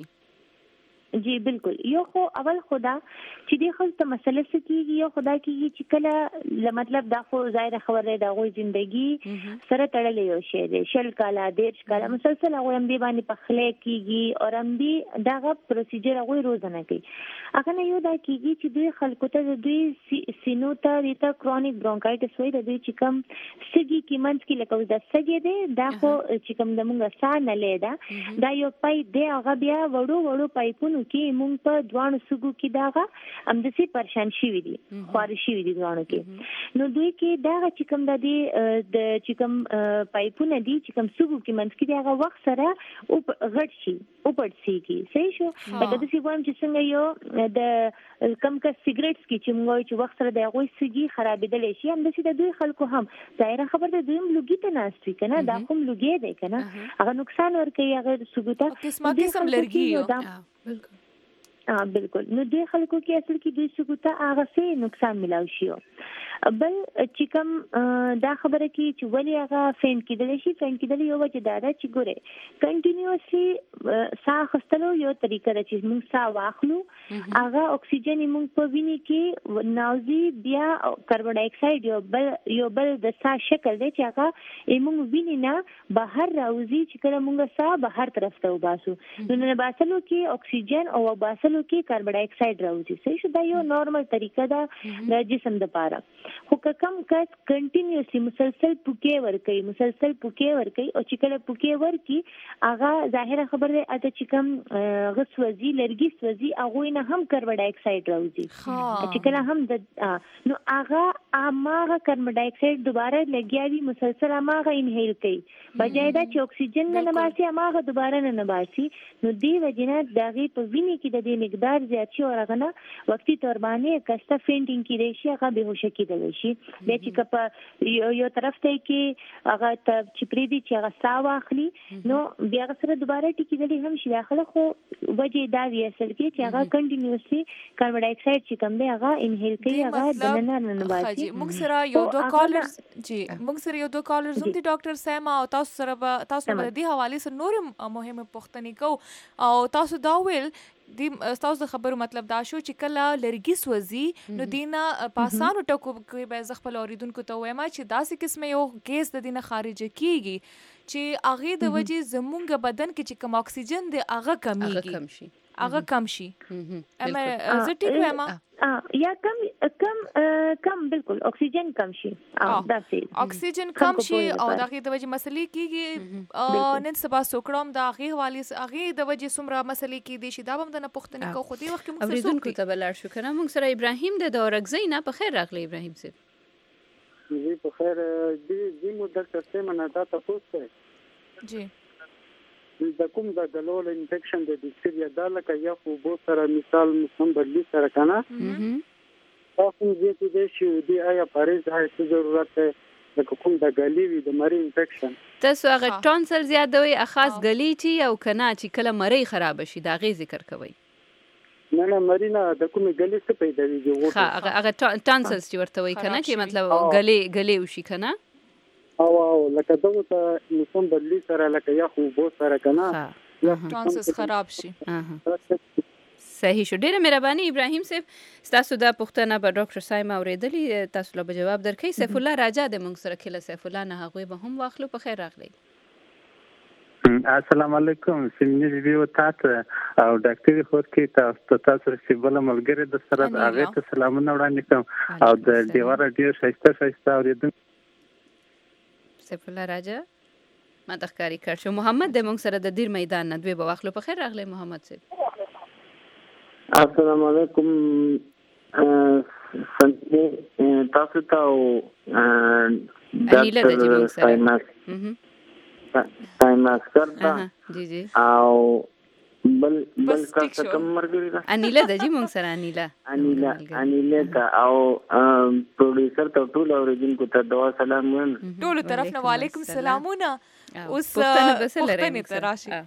جی بالکل یو خو اول خدا چې دی خو ته مسله سکیږي یو خدا کیږي چې کله مطلب دا خو ظاهر خبره ده غوي ژوندۍ سره تړلې یو شی دی شل کاله دیش کاله مسلسل هغه هم دی باندې پخله کیږي او هم دی داغه پروسیجر هغه روزانه کوي هغه نه یو دا کیږي چې دوی خلکو ته دوی سینو ته ریتا کرونیک برونکایټس وایي د دوی چې کم سګي کې منځ کې لکه د سګي دی دا خو چې کم د موږ ساه نه لیدا دا یو پای دی هغه بیا وړو پایپونو کې مونږ په دوانو سګو کې داغه هم د سي پرشان شي وي دي خوار شي وي دي دوانو کې نو دوی کې داغه چې کوم د چې کوم پایپونه دي چې کوم سګو کې منځ کې داغه وخت سره او غټ شي او پټ شي کې صحیح شو لکه د سی وایم چې څنګه یو د کم کا سیګریټس کې چې موږ چې وخت سره دغه سګي خرابېدل شي هم د سي د دوی خلکو هم ظاهر خبر ده دوی لوګي ته ناشتي کنه دا کوم لوګي دی کنه هغه نقصان ورکوي هغه سګو ته قسم لرګي بالکل نو دوی خلکو کې اصل کې دوی سګو ته هغه څه نقصان ملاوي شي بل چې کوم دا خبره کې چې ولی هغه فین کېدل شي فین کېدل یو وجه دا ده چې ګوره کنټینیوسلی ساه خستلو یو طریقه ده چې موږ ساه واخلو هغه اکسیجن موږ په وینې کې ناوزي بیا کاربن ډای اکساید یو بل د ساه شکل دی چې هغه موږ وینې نه بهر راوځي چې کله موږ ساه بهر طرف ته وباسو نو نه باسلو کې اکسیجن او باسلو کې کاربن ډای اکساید راوځي صحیح شو دا یو نارمل طریقه ده د جسم لپاره خو کم کس کنټینیوسلی مسلسل پوکي ور کوي او چې کله پوکي ور کی هغه ظاهره خبر ده اته چې کم غسوځي لرګي سوځي هغه نه هم کاربن ډای اکساید راوځي چې کله هم نو هغه اماغه کاربن ډای اکساید دوباره لګیاوي مسلسل اماغه انهیل کوي بجای دا چې اکسیجن نه نباسي اماغه دوباره نه نباسي نو دی وجنه دغه په وینې کې د دې مقدار زیات شي او هغه نه وختي تور باندې کسته فینټینګ کیږي شي هغه بهوش کیدل شي د چې کپ یو طرف ته کې هغه چې پریدي چې هغه ساه واخلي نو بیا سره دوباره ټیکیدل هم شي داخله خو وجه دا وی اصل کې چې هغه کنټینیوسلی کاربن ډای اکساید چې کوم دی هغه انهیل کوي هغه دننه نه باسي موږ سره یو دوه کالرز هم دي ډاکټر سیما او تاسو سره د حواله سره نور مهمه پوښتنې کو او تاسو دا ویل دی تاسو د خبرو مطلب دا شو چې کله لرګي سوځي نو دینه پاسانو ټکو کوي به خپل اوریدونکو ته وایم چې داسې قسمه یو ګیس د دینه خارج کیږي چې هغه د وجې زمونږ بدن کې چې کم اکسیجن دی هغه کمیږي هغه کم شي زه ټیک وایم یا کم بالکل اکسیجن کم شي اکسیجن کم شي او دغه د وجه مسلې کیږي نن سبا سوکړم د هغه حواله د وجه سمره مسلې کې دي شي دا هم د نه پښتنې کو خو دې وخت کې موږ اوریدونکو ته بلار شو کنه موږ سره ابراهیم د اورګزی نه په خیر راغلی ابراهیم صاحب جی په خیر دې مو ډاکټر سیمه نه تاسو پوښتنه جی د کوم د ګلول انفیکشن د ډیکټریا د لکه یا خو بو سره مثال مسم بدلی سره کنه تاسو دې چې شو دی آیا پاریز هاي څه ضرورت ده د کوم د غلی وی د مری انفیکشن تاسو هغه ټونسل زیادوي خاص غلی چی او کنه چې کله مری خراب شي دا غي ذکر کوي نه مرینا د کوم غلی څه پیدا ویږي هغه ټونسلز چې ورته وي کنه چې مطلب غلی وشي کنه او لکه دغه ته مسم بدلی سره لکه یا خو بو سره کنه ټونسلز خراب شي صحیح شو ډیره مهرباني ابراهیم صاحب تاسو دا پوښتنه په ډاکټر سایما اوریدلې تاسو له جواب درکې سیف الله راجا د موږ سره کله سیف الله نه هغه به هم واخلو په خیر راغلی السلام علیکم سیمنی ویو تاسو او ډاکټر خور کې تاسو چې بل ملګری د سره هغه ته سلامونه وړاندې کوم او د دیواره ډیر شایسته اوریدل سیف الله راجا ما تخکاری کړ شو محمد د موږ سره د دیر میدان نه دوی به واخلو په خیر راغلی محمد صاحب السلام علیکم تاسو ته ډاکټر سایماس کرتا جی او بل کا کم مرګری دا انیلا د جی مونږ سره انیلا تا او پروډوسر ته ټول اوریدونکو ته دوا سلام وایم ټول طرف نه وعلیکم سلامونه اوس پښتنه ته راشي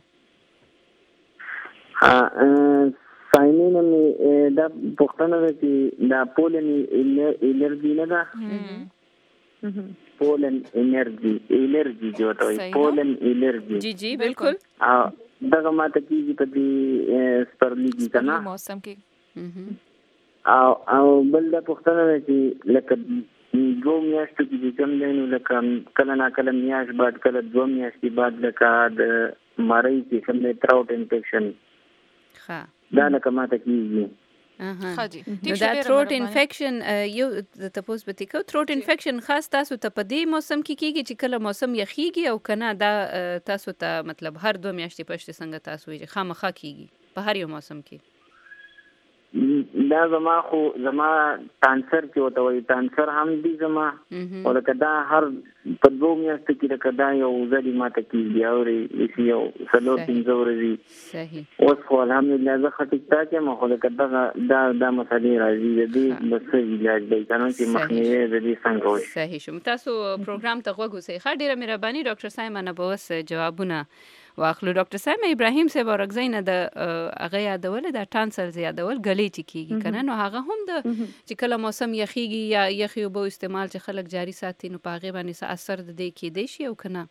ساينين دا پښتنه چې دا پولن انرژي نه ده پولن انرژي جوړوي پولن انرژي جی بالکل دغه ماته کیږي په دې سپرلیږي کنه موسم کې او بل د پښتنه چې لکه دو میاشتو کې کوم دینو لکه کله نا کله میاش بعد کله دو میاشتې بعد لکه د مری چې کوم تراوټ انفیکشن دا لکه ماته کیږي نو دا تھروټ انفیکشن یو د تاسو به تکو تھروټ انفیکشن خاص تاسو ته په دې موسم کې کیږي چې کله موسم یخیږي او کنه دا تاسو ته مطلب هر 2 میاشتې پښته څنګه تاسو یې خامخا کیږي په هر یو موسم کې دا زما کانسر کې وته وي کانسر هم دي زما ولکه دا هر په 2 میاشتې کې لکه دا یو ځلې ماته کیږي او یو سلو پنځوري صحیح اوس خو الحمدلله زه خټک تا کې مخه لکه دا مسالې راځي د دې بس علاج دی کنه چې مخنیوي د دې څنګه وي صحیح شو تاسو پروګرام ته غوښوسئ خا ډیره مهرباني ډاکټر سایمن بوس جوابونه واخلو ډاکټر صاحب ابراهیم صاحب اورګزی نه د هغه یادول د ټانسل زیادول غلی چکیږي کنه نو هغه هم د چې کله موسم یخیږي یا یخي وبو استعمال چې خلک جاری ساتي نو پاغه باندې اثر د دې کې دی شي او کنه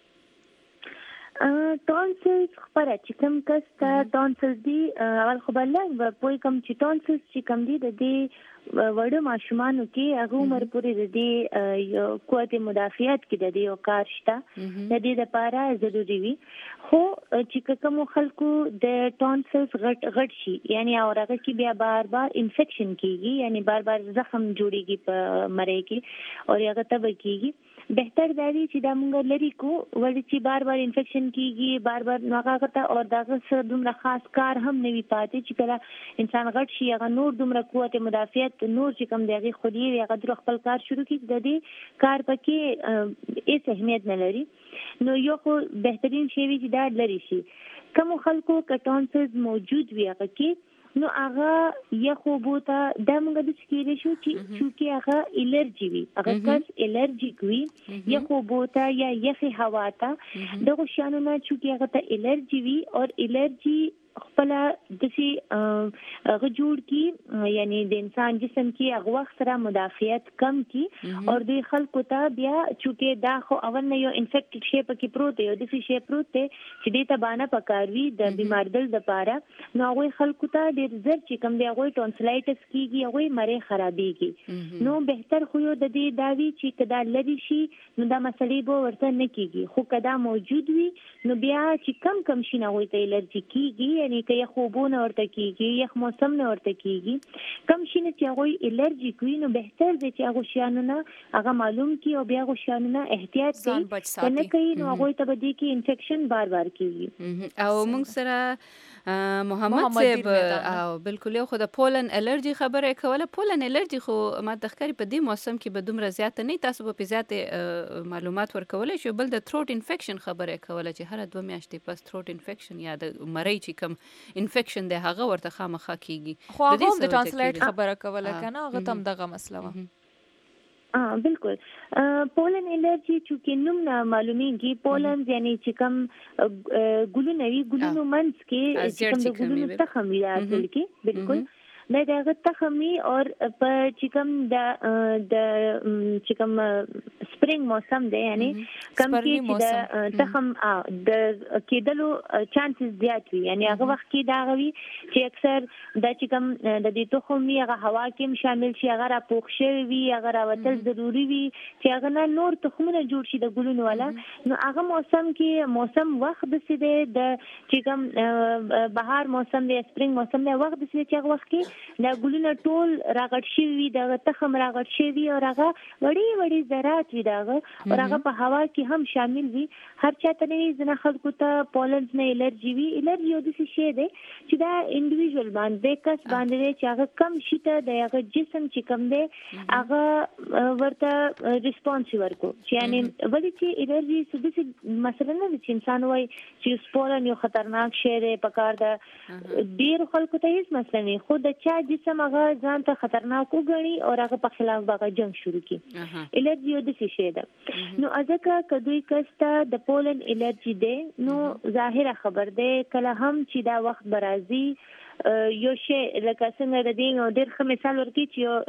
ټونسل خبره چې کوم کس ته ټونسل دی اول خبر لا په کوم چې ټونسل چې کوم دی د دې وړو ماشومانو کې هغه عمر پورې د دې قوت مدافعت کې د دې او کار شته د دې لپاره ضروری وي خو چې کوم خلکو د ټونسلز غټ شي یعنی اورغه کې بیا بار بار انفیکشن کیږي یعنی بار بار زخم جوړيږي په مری کې او هغه تب کیږي بهتر دی چې دا مونږ لري کو ولې چې بار بار انفیکشن کیږي بار بار ناغه ته او داغه سره دومره خاص کار هم نه وی پاتې چې کله انسان غټ شي هغه نور دومره قوت مدافعت نور چې کوم دیږي خو دی هغه در خپل کار شروع کړي د دې کار پکې هیڅ اهمیت نه لري نو یو خو بهترین شی وی چې دا لري شي کوم خلکو کټونسز موجود وي هغه کې نو هغه یخو بوته د موږ د سکیری شو چې هغه الرجی وي هغه کس الرجیک وي یخو بوته یا یخي هوا ته دغه شانو نه چې هغه ته الرجی وي او الرجی خپل دسی هغه جوړ کی یعنی د انسان جسم کې هغه وخت سره مدافعت کم کی او د خلکو ته بیا چې دا خو اول نه یو انفیکټډ شی پکې پروت دی او دسی شی پروت دی چې د تبانه پکاروي د بیمار دل د پاره نو هغه خلکو ته ډیر زر چې کم دی هغه ټونسلایټس کیږي هغه مری خرابېږي نو بهتر خو یو د دې داوی چې کدا لري شي نو دا مسلې به ورته نه کیږي خو کدا موجود وي نو بیا چې کم شي نه وي ته الرجی کیږي یعنی که یخ خوبونه ورته کیږي یخ موسم نه ورته کیږي کم شي نه چې هغه الرجی کوي نو بهتر دی چې هغه شیانو نه هغه معلوم کی او بیا هغه شیانو نه احتیاط کوي نه کوي نو هغه ته به دي کې انفیکشن بار کیږي او موږ سره محمد صاحب او بالکل خو د پولن الرجی خبره کوله پولن الرجی خو ما د ښکاری په دې موسم کې به دومره زیات نه تاسو په زیات معلومات ورکولای شو بل د تھروټ انفیکشن خبره کوله چې هر 2 میاشتې پس تھروټ انفیکشن یا د مری چې کم انفیکشن دی هغه ورته خامخا کیږي خو هغه د ټرانسلیټ خبره کوله کنه هغه تم دغه مسله و بالکل پولن الرجی چې نوم نه معلومیږي پولن یعنی چې کوم ګلونه وی ګلونو منځ کې چې کوم د ګلونو تخم وی اصل کې بالکل دا دغه تخمي او په چې کوم د چې کوم سپرینګ موسم دی یعنی کوم کې د تخم د کېدلو چانسز زیات وي یعنی هغه وخت کې دا غوي چې اکثر د چې کوم د دې تخمي هغه هوا کې شامل شي هغه را پوښ شي وي هغه راوتل ضروری وي چې هغه نه نور تخمونه جوړ شي د ګلونو والا نو هغه موسم کې موسم وخت د سې د چې کوم بهار موسم دی سپرینګ موسم دی وخت د سې چې هغه وخت کې دا ګلونه ټول راغټ شي وي د تخم راغټ شي وي او هغه وړي ذرات وي داغه او هغه په هوا کې هم شامل وي هر چاته نه ځنه خلکو ته پولنز نه الرجی وي الرجی یو د څه شی دی چې دا انډیویډوال باندې کس باندې چې هغه کم شي ته د هغه جسم چې کم دی هغه ورته ریسپانس ورکو چې یعنی ولې چې الرجی څه مثلا نه چې انسان وای چې پولن یو خطرناک شی دی په کار د ډیر خلکو ته هیڅ مسله نه خو د چا جسم هغه ځان ته خطرناک وګڼي او هغه په خلاف به جنگ شروع کړي الرجی یو د څه شی ده نو ځکه کدوې کسته د پولن الرجی دی نو ظاهره خبر ده کله هم چې دا وخت برازي یو شی لکه څنګه د دې نو ډېر ښه مثال ورکړي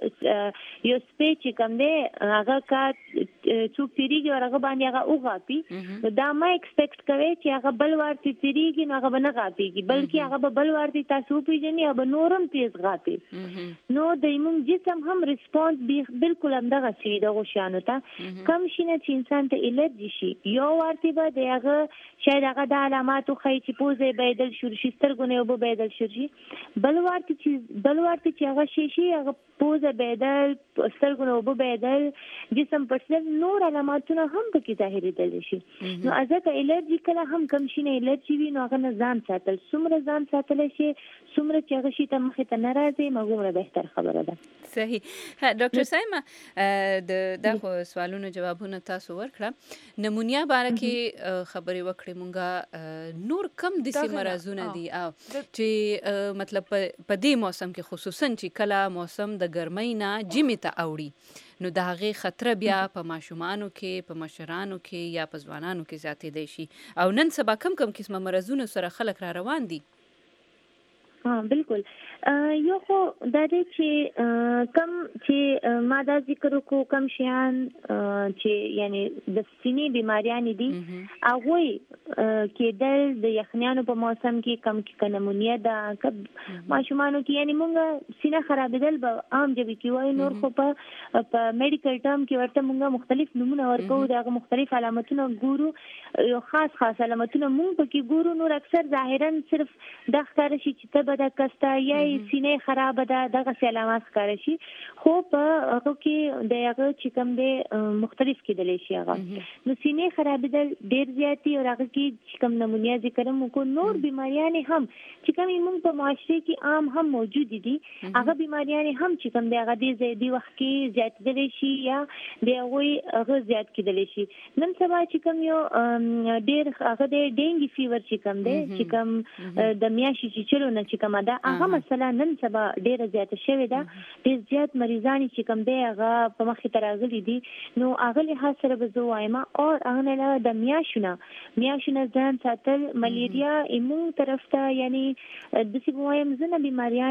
چې یو سپی چې کوم دی هغه کا څو پیریږي او هغه باندې هغه وغاپي دا ما ایکسپیکټ کوي چې هغه بل ورته پیریږي نو هغه به نه غاپيږي بلکې هغه به بل ورته تاسو پیژني او به نورم تیز غاپي نو د ایمون جسم هم ریسپانس بالکل همدغه شي د غوښانو ته کم شي نه چې انسان ته الرجی شي یو ورته به دغه شاید هغه د علاماتو خی چې پوزه بدل شي سترګونه وب بدل شي بل ورته چې هغه شي هغه پوزه بدل سترګونه وب بدل جسم پر نور علاماتونه هم پکې ظاهرېدل شي نو ځکه الرجی کله هم کم شي نه الرجی وي نو هغه نه ځان ساتل څومره ځان ساتل شي څومره چې هغه شي ته مخې ته ناراضي مګوره بهتر خبره ده صحیح ډاکټر سایما د دغه سوالونو جوابونه تاسو ورکړه نمونیا باره کې خبرې وکړې مونږه نور کم د سي مرزونه دي او چې مطلب په دې موسم کې خصوصا چې کله موسم د ګرمۍ نه جمی ته اوړي نو د هغې خطر بیا په ماشومانو کې په مشرانو کې یا په ځوانانو کې زیاتېدی شي او نن سبا کم قسمه مرزونو سره خلک را روان دي بالکل یو خو دا دی چې کم چې ما دا ذکر وکړو کم شیان چې یعنی د سینې بیماریان دي هغه کېدل د یخنیانو په موسم کې کم کې نمونیا ده ماشومانو کې یعنی مونږ سینه خرابېدل به عام جبې کې وای نور خو په میډیکل ټرم کې ورته مونږ مختلف نمونه ورکو دغه مختلف علامتونه ګورو یو خاص علامتونه مونږ پکې ګورو نور اکثر ظاهرا صرف د ښکار شي چې د کستا یا سینې خراب ده دغه علامات ښکار شي خو په هغه کې د هغه چې کوم د مختلف کېدلی شي هغه نو سینې خرابېدل ډېر زیاتی او هغه کې چې کوم نمونیا ذکر مو نور بیماریان هم چې کوم موږ په معاشره کې عام هم موجود دي هغه بیماریان هم چې کوم د هغه د زیاتې وخت کې زیاتېدلی شي یا د هغه زیات کېدلی شي نن سبا چې کوم یو ډېر هغه د ډینګي فیور چې کوم دی چې کوم د میاشتې چې چلو نه چې کوم دا هغه مثلا نن سبا ډیره زیاته شوې ده ډیر زیات مریضان چې کوم دی هغه په مخ ته راغلي دي نو هغه له سره به زه وایم او هغه نه د میاشونه ځان ساتل ملیریا ایمون طرف ته یعنی د سی وایم زنه بیماریانې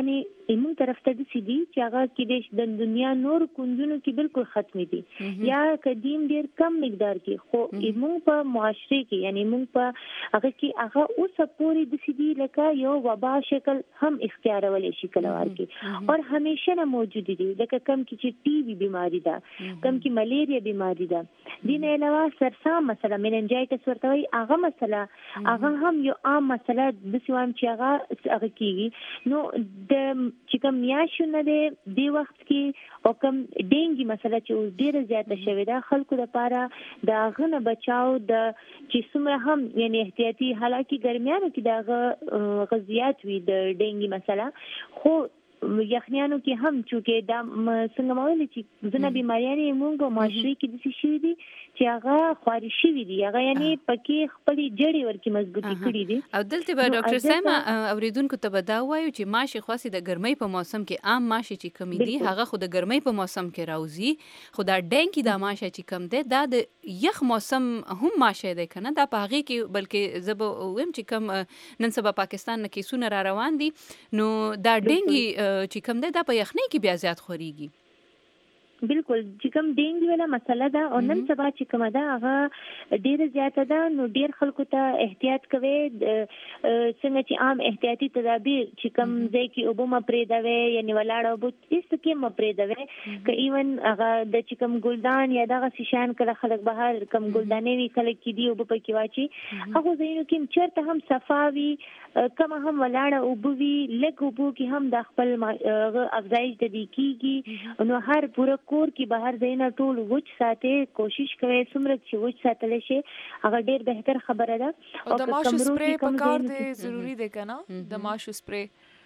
موږ طرف ته د سيدي چې هغه کې د دنیا نور کونجونو کې بالکل ختم دي یا قدیم ډیر کم مقدار کې خو موږ په معاشره کې یعنی موږ په هغه کې هغه اوس پوری د سيدي لکه یو وبا شکل هم اختیارولې شي کلوار کې او همیشه نه موجود دي لکه کم کې چې ټي بي بیماری ده کم کې ملیریا بیماری ده دین علاوه سرسام مثلا مننجایټس ورته وي هغه مسله هغه هم یو عام مسله د سوام چې هغه کیږي نو د چې کوم میاشونه دی وخت کې او کوم ډینګي مسله چې ډیره زیاته شوې ده خلکو لپاره د غنه بچاو د چې څومره هم یعنی احتیاطي حالکه ګرمیانو کې د غزيات وي د ډینګي مسله خو یخنیانو کې هم چې دا څنګه مول چې زنه بیماریانه موږ معاشري کې د شي دي چې هغه خارشي دي هغه یعنی پکې خپل جړې ورکی مضبوطی کړی دي او دلته به ډاکټر سیما اوریدونکو ته به دا وایو چې ماشي خاصه د ګرمۍ په موسم کې عام ماشي چې کمی دي هغه خو د ګرمۍ په موسم کې راوځي خو دا ډینګي د ماشي چې کم دي دا د یخ موسم هم ماشي دی کنه دا په هغه کې بلکې زب ویم چې کم نن سبا پاکستان نه کیسونه را روان دي نو دا ډینګي چې کم ده دا په یخنۍ کې بیا زیات خوريږي بالکل چې کوم ډینګي ولا مسله ده او نن سبا چې کومه ده هغه ډیره زیاته ده نو ډیر خلکو ته احتیاط کوي څنګه چې عام احتیاطي تدابیر چې کوم ځای کې وبم پرې دوي یعنی ولاړ او هیڅ کې م پرې دوي ک ایون هغه د چې کوم ګلدان یا دغه شیشان کله خلک بهر کوم ګلدانې وی کله کې دی او په کې واچي هغه ځینو کې چرته هم صفاوي کما هم ولاړ او بوي لګ وبو کې هم د خپل افزایش د دې کیږي نو هر پوره کور کې بهر دینه ټول وچ ساتي کوشش کوي څومره چې وچ ساتل شي هغه ډیر بهتر خبره ده او د ماشو سپری په کار دی ضروری دی کنه د ماشو سپری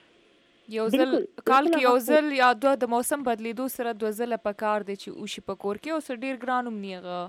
یو ځل کال کې یو ځل یا د موسم بدلیدو سره د ځل په کار دی چې او شي په کور کې او ډیر ګرانوم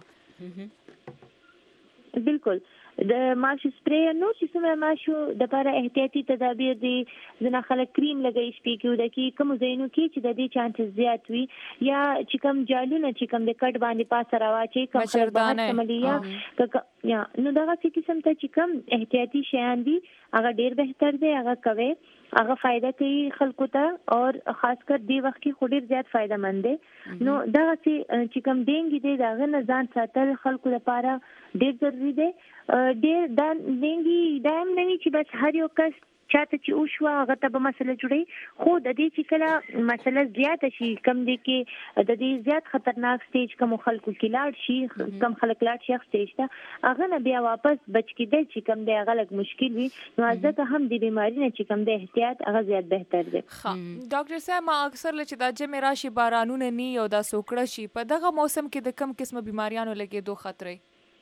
نیغه بالکل د ماشو سپری نو چې څومره ماشو د لپاره احتیاطي تدابیر دي ځنه خلک کریم لګي شپې کې ودکې کوم زینو کې چې د دې چانس زیات وي یا چې کوم جالونه چې کوم د کټ باندې پاسه راواچي کوم خربانه عملیه یا نو دا چې قسم ته چې کوم احتیاطي شیان دي هغه ډیر بهتر دی هغه کوي هغه فائدہ کوي خلکو ته او خاص کر دی وخت کې خوري زیات فائدہ مند دي نو دا چې کوم ډینګي دی دا غن ځان ساتل خلکو لپاره ډیر ضروری دی ډیر دا ډینګي دایم نه چې بس هر یو کس چاته چې او شو هغه ته به مسله جوړي خو د دې چې کله مسله زیاته شي کم دي کې د دې زیات خطرناک سټیج کوم خلکو کې لاړ شي کم خلک لاړ شي سټیج ته هغه نه بیا واپس بچ کېدل چې کم دی هغه لږ مشکل وي نو ځکه هم د بیماری نه چې کم دی احتیاط هغه زیات بهتر دی ډاکټر صاحب ما اکثر چې دا جمع راشي بارانونه ني او دا سوکړه شي په دغه موسم کې د کم قسمه بیماریانو لګېدو خطرې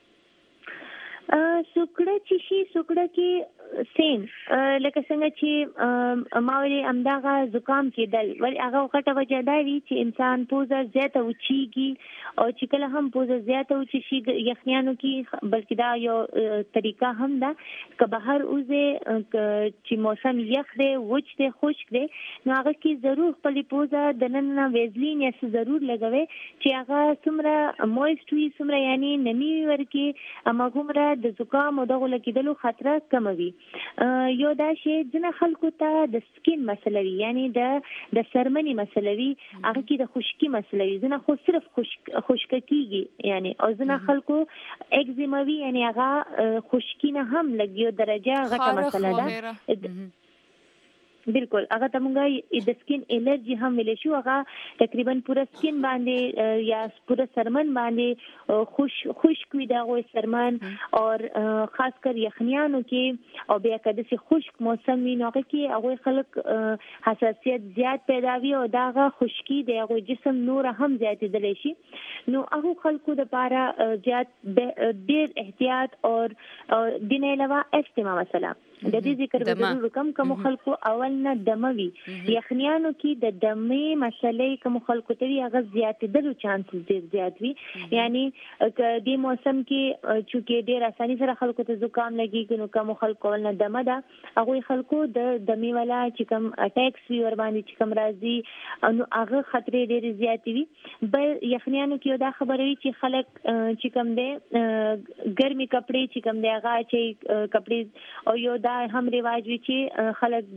سوکړه چې شي سوکړه کې سیم لکه څنګه چې ماوري امداغه زکام کېدل ولی هغه وخت وجه دا وی چې انسان پوزه زیاته وچیږي او چې کله هم پوزه زیاته وچی شي یخنیانو کې بلکې دا یو طریقه هم ده که بهر اوزه چې موسم یخ دی وچ دی خشک دی نو هغه کې ضرور خپل پوزه د نن ویزلین یا څه ضرور لګوي چې هغه څومره مویسټ وي څومره یعنی نمی ورکی اما کومره د زکام او دغه لګیدلو خطر کموي یو دا شی ځنه خلکو ته د سکین مسله وی یعنی د سرمنی مسله وی هغه کې د خشکی مسله وی ځنه خو صرف خشک کیږي یعنی او ځنه خلکو اگزیما وی یعنی هغه خشکی نه هم لګیو درجه غټه مسله ده بالکل هغه ته مونږه د سکین الرجی هم ویل شو هغه تقریبا پورا سکین باندې یا پورا سرمن باندې خشک وي دا غوي سرمن او خاص کر یخنیانو کې او بیا کده سي خشک موسم وي نو کې هغه خلک حساسیت زیات پیدا وي او داغه خشکی دی هغه جسم نور هم زیات دلی شي نو هغه خلکو د لپاره زیات ډیر احتیاط او دینه علاوه استما مثلا د دې ذکر به ضرور کوم خلکو اول نه دموي یخنیانو کې د دمې مسلې کوم خلکو ته هغه زیات دلو چانسز ډیر زیات وي یعنی د موسم کې چې ډیر اساني سره خلکو ته زکام لګي نو کوم خلکو ول نه دمه ده هغه خلکو د دمې والا چې کوم اٹیکس وی ور باندې چې کوم راځي نو هغه خطر ډیر زیات وي بل یخنیانو کې دا خبره وي چې خلک چې کوم دي ګرمي کپڑے چې کوم دي هغه چې کپڑے او یو دا هم رواج وی چې خلک 2-3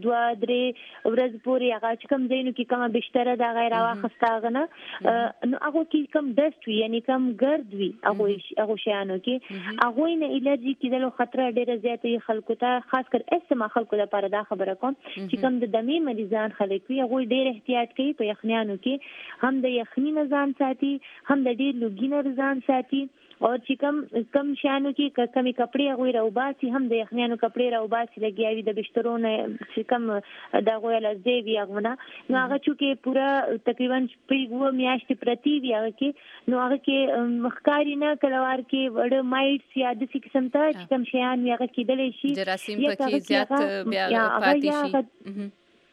پورې ورځ پورې هغه چې کوم ځایونو کې کومه بشتره دا غیر واخسته غنه نو هغه کې کوم ډست وي یعنی کوم ګرد وي هغه شیانو کې هغه نه الرجی کېدلو خطر ډیره زیاتې خلکو ته خاص کر استما خلکو لپاره دا خبره کوم چې کوم د دمي مریضان خلک وي هغه ډیر احتیاط کوي په یخنیانو کې هم د یخنی نه ځان ساتي هم د ډیر لوګي نه ځان ساتي او چې کم شانو کې کمی کپڑے غوي راوباسي هم د یخنیانو کپڑے راوباسي لګیاوي د بشترونو چې کم دا غوي لزدي وی هغه نو هغه چې پورا تقریبا پریګو میاشتې پرتی وی هغه کې نو هغه کې مخکاری نه کلوار کې وړ مایټس یا د قسم ته چې کم شیان هغه کېدلې شي جراثیم پکې زیات بیا پاتې شي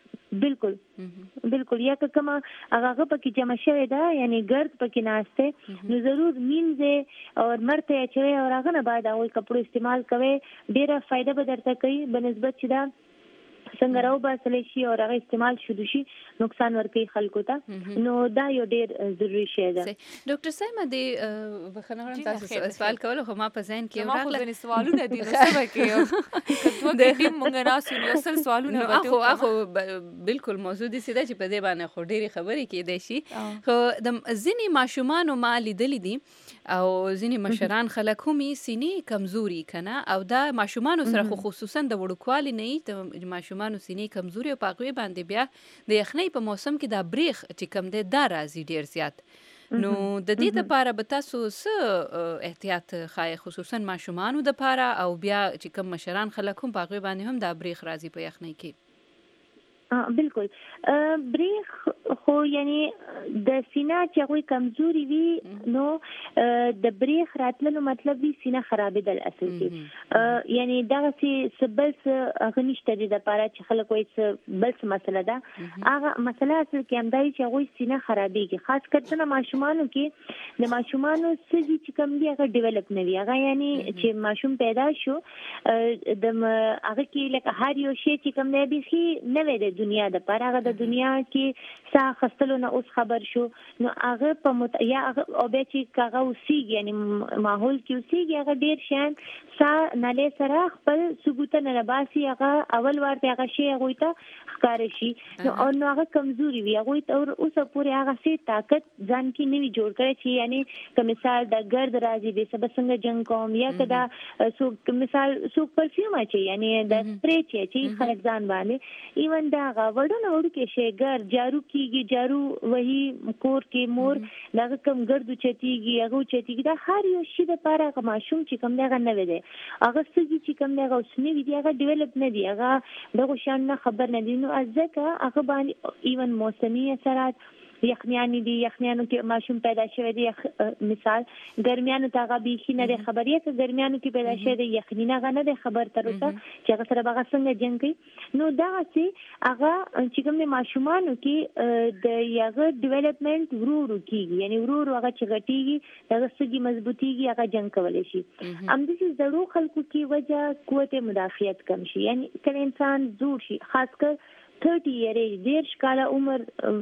بالکل یا کما هغه پکې جمع شوی دا یعنی ګرد پکې ناشته نو ضرور مینځه او مرته چي او هغه نه بعد او کپڑے استعمال کوي ډیره فائدہ به درته کوي بنسبت چې دا څنګه راو باسلې شي او هغه استعمال شروع شي نقصان ورکوي خلکو ته نو دا یو ډیر ضروری شی ده. ډاکټر صاحب د بخنه تاسو سوال کول خو ما په ذهن کې راغله سوالونه دي نو څه وکړو کته د ټیم مونږ راسو یو سل سوالونه وته خو بالکل موضوع دي سیده چې په دې باندې خو ډیره خبرې کېدې شي خو د ځینی ماشومان ما لیدل دي او ځینی مشران خلک هم سینې کمزوري کنه او دا ماشومان سره خو خصوصا د وړوکوالي نه د ماشومان سینې کمزوري او پاکوي باندې بیا د یخنۍ په موسم کې دا بریخ چې کم دی دا راځي ډیر زیات نو د دې لپاره به تاسو څه احتیاط خای خصوصا ماشومان د لپاره او بیا چې کم مشران خلک هم پاکوي باندې هم دا بریخ راځي په یخنۍ کې بالکل بریخ خو یعنی د سینه چې هغه کمزوري وي نو د بریخ راتللو مطلب وی سینه خرابېدل اصل کې یعنی دا چې سبل څه غنښت دي د لپاره چې خلک وایي بل څه مسله ده هغه مسله اصل کې هم دی چې هغه سینه خرابېږي خاص کر د ماشومانو کې د ماشومانو سږي چې کوم دي هغه ډیولپ نه وي هغه یعنی چې ماشوم پیدا شو د هغه کې لکه هر یو شی چې کوم دی بيخي نه وي دنیا د پاره د دنیا کې سا خستلو نه اوس خبر شو نو هغه په یا او به چې کاغه اوسېږي یعنی ماحول کې اوسېږي هغه ډیر شان سا ناله سره خپل ثبوت نه باسي هغه اول ورته هغه شی هغه ته ښکار شي نو او نو هغه کمزوري وي هغه ته اوس پورې هغه سي طاقت ځان کې نه وی جوړ کړي چې یعنی که مثال د ګرد راځي د سبا څنګه جنگ کوم یا کدا سو مثال سو پرفیوم اچي یعنی د سپری چې خلک ځان باندې ایون دا وړونه وړو کې شیګر جارو کیږي جارو وਹੀ کور کې مور دغه کم ګردو چتیږي هغه چتیږي دا هر یو شی د پاره ماشوم چې کم نه غنوي دي هغه سږي چې کم نه غوښنی دي هغه ډیولپ نه دي هغه دغه شان نه خبر نه دي نو ځکه هغه باندې ایون موسمي اثرات یخنیانی دي یخنیانو کې ماشوم پیدا شوی دی مثال ګرمیانو ته هغه بيخي نه خبرې چې ګرمیانو کې پیدا شوی دی یخنی نه غنه د خبر تر اوسه چې هغه سره هغه څنګه جنگ کوي نو دا چې هغه چې کوم ماشومانو کې د یغه ډیولپمنٹ ورورو کیږي یعنی ورورو هغه چې غټیږي هغه سږي مضبوطیږي هغه جنگ کولای شي ام د زړو خلکو کې وجه قوت مدافعت کم شي یعنی کله انسان زوړ شي خاص کر 30 years ډیر کاله عمر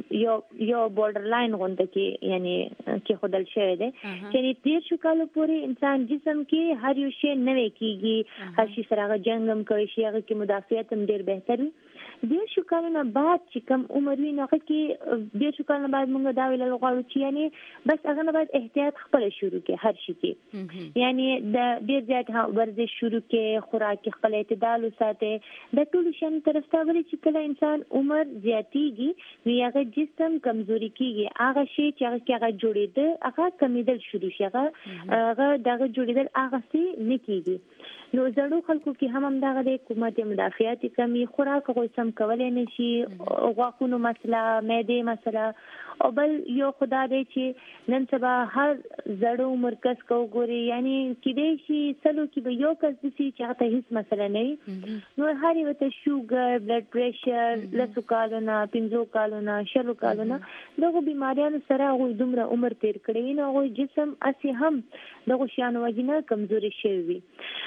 یو بورډر لاین غونډه کې یعنی کې خدل شوی دی چې ډیر کاله پورې انسان جسم کې هر یو شی نوې کیږي هر شي سره جنگم کوي شي هغه کې مدافعت هم ډیر بهتر ډیر کاله نه بعد چې کم عمر وي نو کې ډیر کاله نه بعد موږ دا ویل غواړو چې یعنی بس هغه نه بعد احتیاط خپل شروع کې هر شي کې یعنی د ډیر زیات ورزش شروع کې خوراک خپل اعتدال وساته د ټول شن طرف ته وري چې کله انسان عمر زیاتیږي نو هغه جسم کمزوري کیږي هغه شی چې هغه جوړېده هغه کمیدل شروع شي هغه دغه جوړېدل هغه سي نه کیږي نو زړو خلکو کې هم دغه د حکومت مدافعت کمی خوراک غوښ سم کولای نشي غواخونو مسله معده مسله او بل یو خدا دې چې نن سبا هر زړو مرکز کو ګوري یعنی کېدې شي سلو کې به یو کس دي چې هغه هیڅ مسله نه نو هر یو ته شوګر بلډ پریشر لسو کالونه 15 کالونه 6 کالونه دغه بیماریانو سره هغه دومره عمر تیر کړی نو هغه جسم اسی هم دغه شان وجنه کمزوري شوی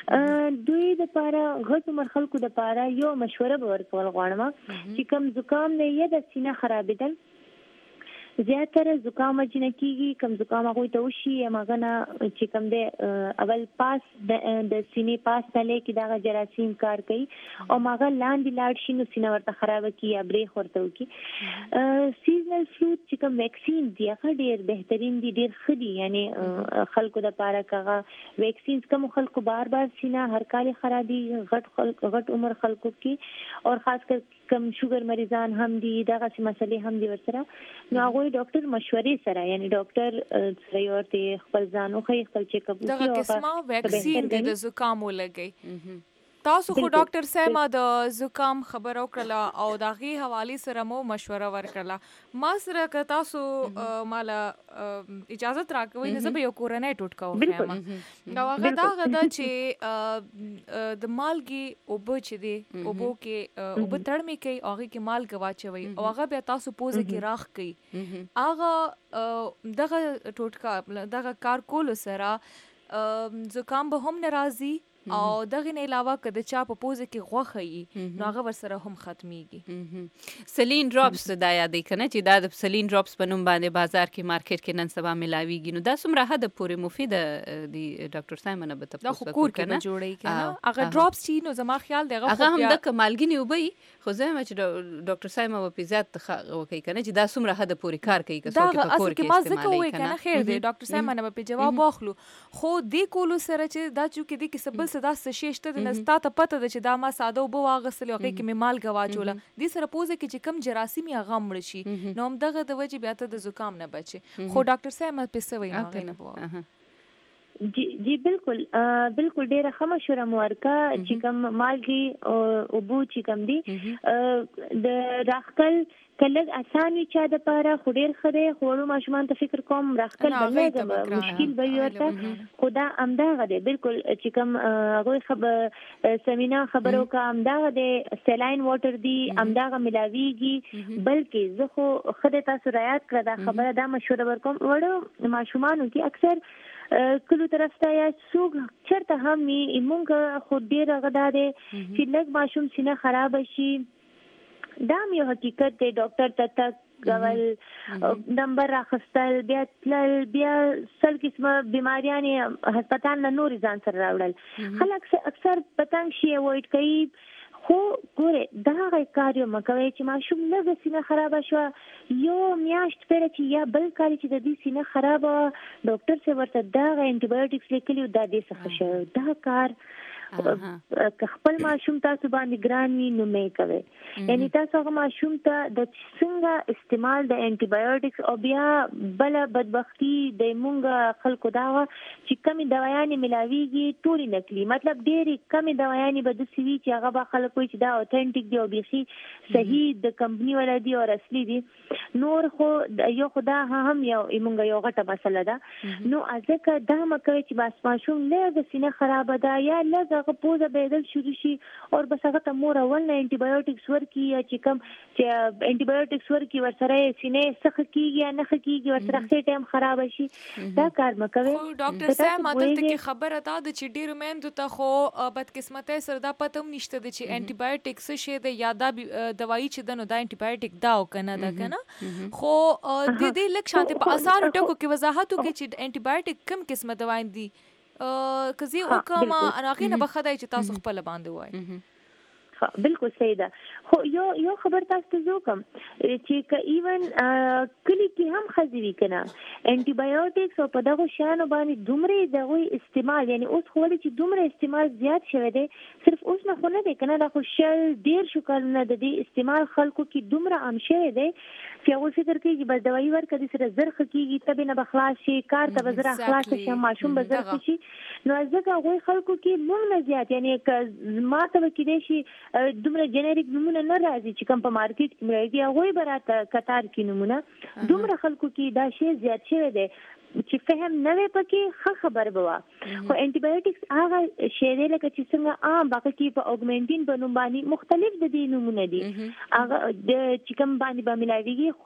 دوی د پاره غټ عمر خلکو د پاره یو مشوره ورکول غواړم چې کم زکام نه یا د سینه خرابېدل زیاتره زکام جن کیږي کم زکام هغه ته وشي ماغه چې کم د اول پاس د سینې پاس تلې کې دا جراثیم کار کوي او ماغه لاندې لاړ شي نو سینه ورته خراب کی یا بریخ ورته وکي سیزنل فلو چې کوم ویکسین دی هغه ډیر بهترین دي ډیر خدي یعنی خلکو د پاره کغه ویکسینز کوم خلکو بار بار سینه هر کال خرابي غټ عمر خلکو کې او خاص کر کم شوګر مریضان هم دي دغه مسلې هم دي ورسره نو هغه ډاکټر مشورې سره یعنی ډاکټر سره ورته خپل ځانو خپل چیک اپ دغه قسمه ویکسین د زکام ولګي تاسو خو ډاکټر سیما د زکام خبرو کړله او دغه حواله سره مو مشوره ورکړه ما سره که تاسو مال اجازه راکوي نه زه یو کورنۍ ټوټکا وخم نو هغه دا غدا چې د مالګي او بچ دي او بو کې او بتړمې کوي هغه کې مالګ واچوي او هغه بیا تاسو پوزه کې راخ کوي هغه دغه ټوټکا دغه کار کول سره زکام به هم ناراضي او دغه نه علاوه کده چا په پوزه کې غوخه نو هغه ورسره هم ختميږي سلین ډراپس دا یادې کنه چې دا د سلین ډراپس په نوم باندې بازار کې مارکیټ کې نن سبا ملاويږي نو دا څومره حد پورې مفید دی ډاکټر سایمن به تاسو کور کې جوړی کنه هغه ډراپس چې نو زما خیال دی هغه هم د کمالګنی وبي خو زما چې ډاکټر سایمن په زیات وکي کنه چې دا څومره حد پورې کار کوي که څوک په کور کې استعمالوي کنه خیر دی ډاکټر سایمن په جواب واخلو خو دې کولو سره چې دا چې کې دې کې سبل صدا شته د نستا ته پته ده چې دا ما ساده وبو واغسل هغه کې مې مالګه واچوله دې سره پوزه کې چې کم جراثیم یا غم مړ شي نو هم دغه د وجه بیا ته د زکام نه بچي خو ډاکټر صاحب په سوي نه جی بالکل ډیره ښه مشوره مورکا چې کم مالګي او بو چې کم دي د راخکل کله اساني چا د پاره خډیر خره خورو ماشومان ته فکر کوم راخکل بلګه مشکل به ورته خدا امدا غده بالکل چې کم هغه خبر سمینا خبرو کا امدا غده سلاین واټر دی امدا غ ملاویږي بلکې زه خو خدای تاسو رعایت کړه دا خبره دا مشوره ورکوم وړو ماشومان کې اکثر کلو طرف ته یا سوق چرته هم ني مونږ خو ډیر غدا دي چې لږ ماشوم سینه خراب شي دا مې حقیقت دی ډاکټر ته غول نمبر راخستل بیا سل قسمه بیماریاں هسپتال نه نور ځان سره راوړل خلک اکثر پتنګ شي وایټ کوي خو ګوره دا کاریو مکوي چې ماشوم لږ سینه خراب شو یو میاشت پرې چې یا بل کاری چې د دې سینه خراب ډاکټر څه ورته دا انټي بایوټکس لیکلی دا دې څه شو دا کار که خپل ماشوم تاسو باندې ګران وي نو مې کوي یعنی تاسو هغه ماشوم ته د څنګه استعمال د انټي بایوټکس او بیا بل بدبختی د مونږ خلکو دا چې کمی دوايانې ملاويږي ټولي نکلي مطلب ډېری کمی دوايانې به د سوي چې هغه به خلکو چې دا اوتنټیک دی او بيخي صحیح د کمپنی ولا دی او اصلي دی نور خو یو خدا هم یو مونږ یو غټه مسله ده نو ځکه دا مکوي چې بس ماشوم لږ سینه خراب ده یا لږ هغه پوزه بدل شروع شي او بس هغه ته مور اول نه انټي بایوټکس ورکی یا چې کم چې انټي بایوټکس ورکی ورسره سینې سخه کیږي یا نه کیږي ورسره خې ټایم خراب شي دا کار مکوي ډاکټر صاحب ماته کې خبره ده چې ډیر مېند ته خو بدقسمته سره دا پته نشته چې انټي بایوټکس شي د یاده دوايي چې دنو دا انټي بایوټک دا او کنه دا کنه خو د دې لک شانته په اسانه ټکو کې وضاحت وکړي چې انټي بایوټک کوم قسمه دوايي دي کزي او کما اناقینه بخدای چې تاسو خپل باندې وای بالکل صحیح ده خو یو خبر تاسو ته وکم چې ایون کلی کې هم خزوي کنه انټي بایوټکس او په دغه شانو باندې دومره دغه استعمال یعنی اوس خو چې دومره استعمال زیات شوی دی صرف اوس نه خو نه دی کنه دا خو شل ډیر شو کارونه د دې استعمال خلکو کې دومره عام شوی دی چې هغه فکر کوي چې بس دوايي ورکړي سره زرخ کیږي تبه نه بخلاص شي کار ته بزره اخلاص شي ماشوم بزرخ شي نو ځکه هغه خلکو کې مونږ نه زیات یعنی ما ته کې دي شي دومره جنریک نمونه نه راځي چې کوم په مارکیټ کې راځي هغه براته قطار کې نمونه دومره خلکو کې دا شی زیات شوی دی چې فهم نه وي پکې خبر بوا خو انټي بایوټکس هغه شی دی لکه چې څنګه عام باقي کې په اوګمنټین په نوم باندې مختلف د دې نمونه دي هغه د چې کوم باندې ملاويږي خو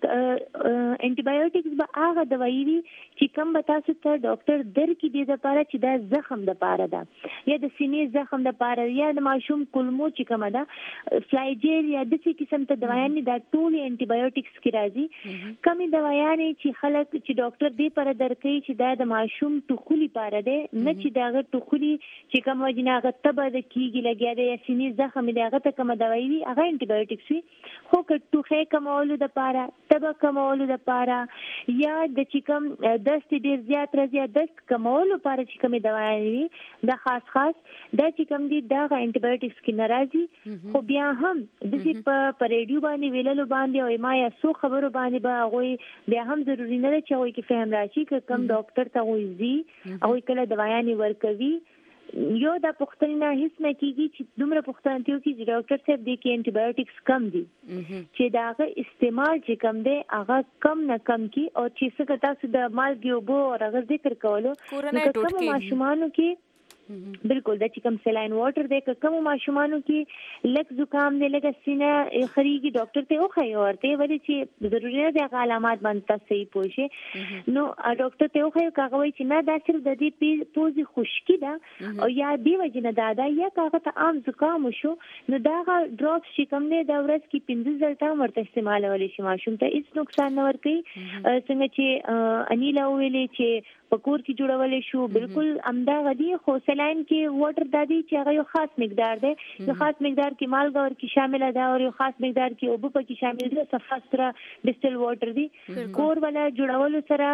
انټي بایوټکس به هغه دوايي وي چې کوم به تاسو ته ډاکټر درکې دي د لپاره چې دا زخم د لپاره ده یا د سینې زخم د لپاره یا د ماشوم کولمو چې کومه ده فلایجیل یا د څه قسم ته دوايانې دا ټول انټي بایوټکس کې راځي. کمی دوايانې چې خلک چې ډاکټر دې پر درکې چې دا د ماشوم ټوخلي لپاره ده نه چې دا ټوخلي چې کوم وجنه هغه تبه د کیږي لګیا دی یا سینې زخم دی هغه ته کوم دوايي وي هغه انټي بایوټکس وي. خو که ټوخه کمولو د لپاره تبه کمولو د لپاره یا د چې کوم دست ډیر زیات راځي دست کمولو لپاره چې کوم دوايي وي دا خاص دا چې کوم دي دا انټي بایوټکس کې ناراضي. خو بیا هم د دې په ریډیو باندې ویللو باندې او ما یا سو خبرو باندې به هغه بیا هم ضروری نه ده چې هغه کې فهم راشي چې کوم ډاکټر ته وایي او کله دوايانې ورکوي یو دا پختنه نه هیڅ نه کیږي چې دومره پختنه تیو کې ډاکټر صاحب د کې انټي بایوټکس کم دي چې داغه استعمال چې کم دی هغه کم نه کم کی او چې څنګه تاسو د مالګي او بو او هغه ذکر کولو نو کوم ماشومانو کې بالکل د چې کوم سلاین واټر د کوم ماشومانو کې لک زکام دی لک سینه خریږي ډاکټر ته وخی ورته ولې چې ضروري نه د علامات باندې تاسو صحیح پوښي نو ډاکټر ته وخی کاغوي چې نه دا صرف د دې پوزي خشکی ده او یا دی وجنه دا یا کاغه ته عام زکام شو نو دا ډراپس چې کوم دی د ورځ کې 15 ځله ورته استعمالول شي ماشوم ته هیڅ نقصان نه ورکي څنګه چې انیلا ویلې چې پکور کې جوړول شو بالکل امدا غدي خو سلاین کې واټر دادی چې هغه یو خاص مقدار دی یو خاص مقدار کې مالګه ور کې شامل ده او یو خاص مقدار کې اوبه پکې شامل دي صفا ستره ډیسټل واټر دی کور ولا جوړول سره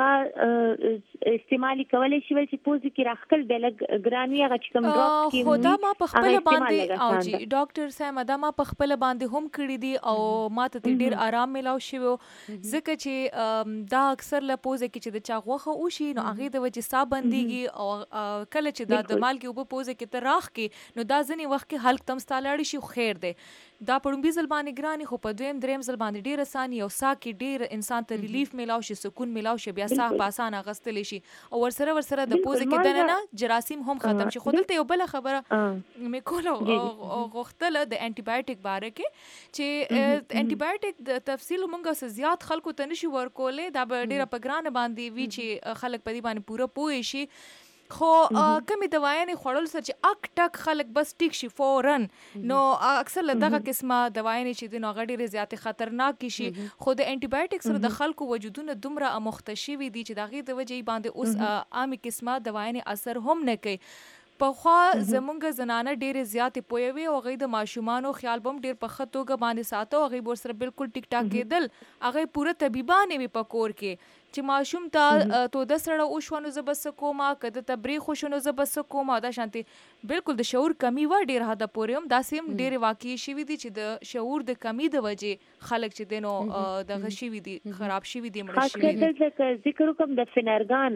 کاغه استعمال کولای شي چې پوزي کې راخل بلګ ګرانی هغه چې کوم ډراپ کې خدا ما په خپل باندې او جی ډاکټر صاحب دا ما په خپل باندې هم کړی دي او ما ته ډیر آرام ملاو شي ځکه چې دا اکثر له پوزي کې چې د چا غوخه او نو هغه د وجه سا بنديږي او کله چې دا د مال کې وب پوزه کې تراخ کې نو دا ځنی وخت کې حلق تم ستالاړي شي خیر دی دا پړم بي زلبانې ګراني خو په دویم دریم زلبانې ډیر اساني او سا کې ډیر انسان ته ریلیف ملاو شي سکون ملاو شي بیا سا په اسانه غستل شي او ورسره د پوزه کې دنه جراثیم هم ختم شي خودلته یو بل خبره مې کوله غختله د انټي بایوټیک باره کې چې انټي بایوټیک د تفصیل مونږه زیات خلکو ته نشي ورکولې دا ډیره په ګرانه باندې وی چې خلک په دې باندې پوره پوي شي خو کمی دوايانې خوړل سره چې اک ټک خلک بس ټیک شي فورن نو اکثر دغه قسمه دوايانې چې د نوغړي زیات خطرناک شي خو د انټي بایوټیک سره د خلکو وجودونه دومره مختشوي دي چې دغه د وجې باندې اوس عامه قسمه دوايانې اثر هم نه کوي په خوا زمونږ زنانه ډېر زیات پوي او غي د ماشومانو خیال بم ډېر په خطوګه باندې ساتو غي بور سره بالکل ټیک ټاک کېدل هغه پوره طبيبانه وي پکور کې چې ماشوم ته تو د سره او شونو زبس کوما کده تبریخ شونو زبس کوما دا شانتي بالکل د شعور کمی و ډېر حدا پورم دا سیم ډېر واقعي شي وي دي چې د شعور د کمی د وجې خلک چې دینو د غشي وي دي خراب شي وي دي مړ شي وي خاص ذکر کوم د فنرګان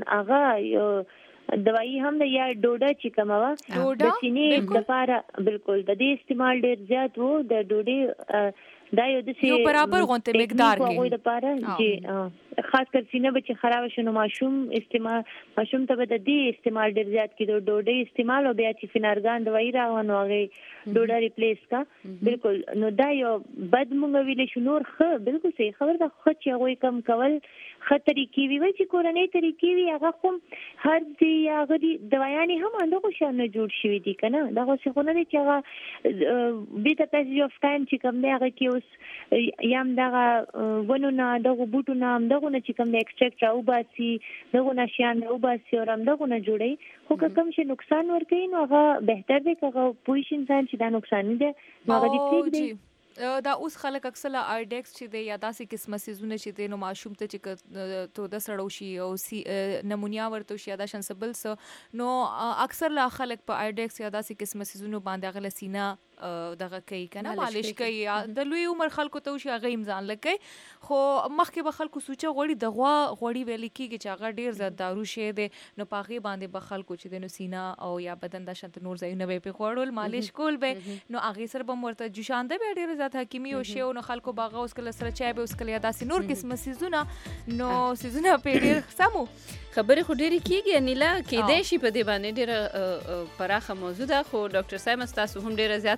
اغه دوايي هم د یا ډوډه چې کومه د سینې د لپاره بالکل د دې استعمال ډېر زیات وو د ډوډۍ دا یو د یو برابر غونته مقدار کې د لپاره جی خاص کر سینه به خراب شنو ماشوم ته به د دې استعمال ډیر زیات کیدو ډوډۍ استعمال او بیا چې فنرګان دوايي راغونو هغه ډوډۍ ریپلیس کا بالکل نو دا یو بد مونږ ویل شو نور خه بالکل صحیح خبر ده خو چې هغه کم کول خطرې کی وی چې کورنۍ طریقې وی هغه کوم هر دی هغه دی دوايانې هم اندغه شان جوړ شوی دي کنه دا څه خو نه دي چې هغه بیت تاسو یو ټایم چې کوم دی هغه کې اوس یم دغه ونونه دغه بوټونه هم دغه نه چې کوم ایکستراکټ راو باسي دغه نشيان راو باسي او هم دغه نه جوړي خو کوم چې نقصان ورکوي نو هغه بهتر دی که پوه انسان چې دا نقصان نه دی نو هغه دې پریږدي دی دا اوس خلک اکثر آیډکس چې دی یا داسې قسمه سيزونه چې دی نو ماشوم ته چې تو د سړو شي او نمونیا ورته شي یا دا شان سبل نو اکثر لا خلک په آیډکس یا داسې قسمه سيزونه باندې غل سینا دغه کوي کنه مالش کوي د لوی عمر خلکو ته شي هغه امزان لکه خو مخکې به خلکو سوچه غوړي دغه غوړي ویل کیږي چې هغه ډیر زیات دارو شي دی نو پاغي باندې به خلکو چې د نو سینا او یا بدن د شنت نور ځای نه به په خوړل مالش کول به نو هغه سره به مرته جوشانده به ډیر زیات حکیمي او شی نو خلکو باغه اوس کله سره چای به اوس کله داسې نور قسمه سيزونه نو سيزونه په ډیر سمو خبرې خو ډېرې کېږي انیلا کېدای شي په دې باندې ډېره پراخه موضوع ده خو ډاکټر صاحب تاسو هم ډېره زیاته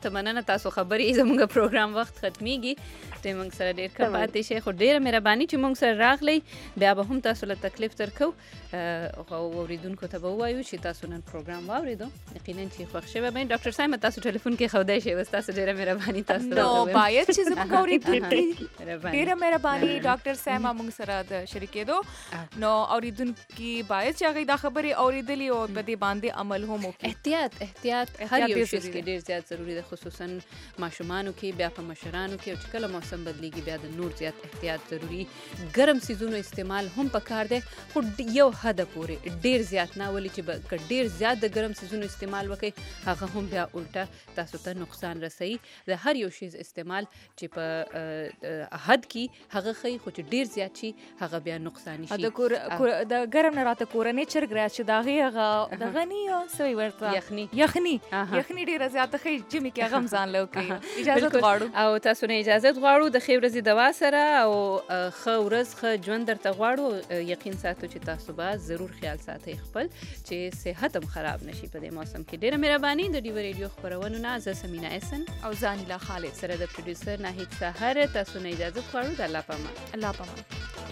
زیاته مننه تاسو خبرې زموږ پروګرام وخت ختميږي ته موږ سره ډېر ښه پاتې شئ خو ډېره مهرباني چې موږ سره راغلی بیا به هم تاسو له تکلیف درکو او اوریدونکو ته به ووایو چې تاسو نن پروګرام واوریدو یقینا چې خوښ شوی به ډاکټر صاحب تاسو ټلیفون کې خودای شي وستاسو ډېره مهرباني تاسو نو باید چې زموږ اوریدونکو ډېره مهرباني ډاکټر صاحب موږ سره د شریکېدو نو اوریدونکو باید چې هغه دا خبرې اوریدلې او په دې باندې عمل هم وکړي احتیاط هر یو شی کې ډېر زیات ضروری ده خصوصا ماشومانو کې بیا په مشرانو کې چې کله موسم بدلیږي بیا د نور زیات احتیاط ضروری ګرم سیزونو استعمال هم پکار دی خو یو حد پورې ډېر زیات نه ولې چې ډېر زیات د ګرم سیزونو استعمال وکړي هغه هم بیا الټه تاسو ته نقصان رسوي د هر یو شی استعمال چې په حد کې هغه خي خو چې ډېر زیات شي هغه بیا نقصان شي د ګرم نه راته کورنۍ چرګ راځي دا هغه د غنی او سوي ورته یخني ډېر زیات خي چې می کې غم ځان لوکي اجازه غواړو او تاسو نه اجازه غواړو د خیر ورځې دوا سره او خو ورځ خو ژوند درته غواړو یقین ساتو چې تاسو به ضرور خیال ساتئ خپل چې صحت هم خراب نشي په دې موسم کې ډیره مهرباني د ډیو ریډیو خبرونو نه زه سمینا احسن او ځانیلا خالد سره د پروډوسر ناهید سحر تاسو نه اجازه غواړو د الله پامان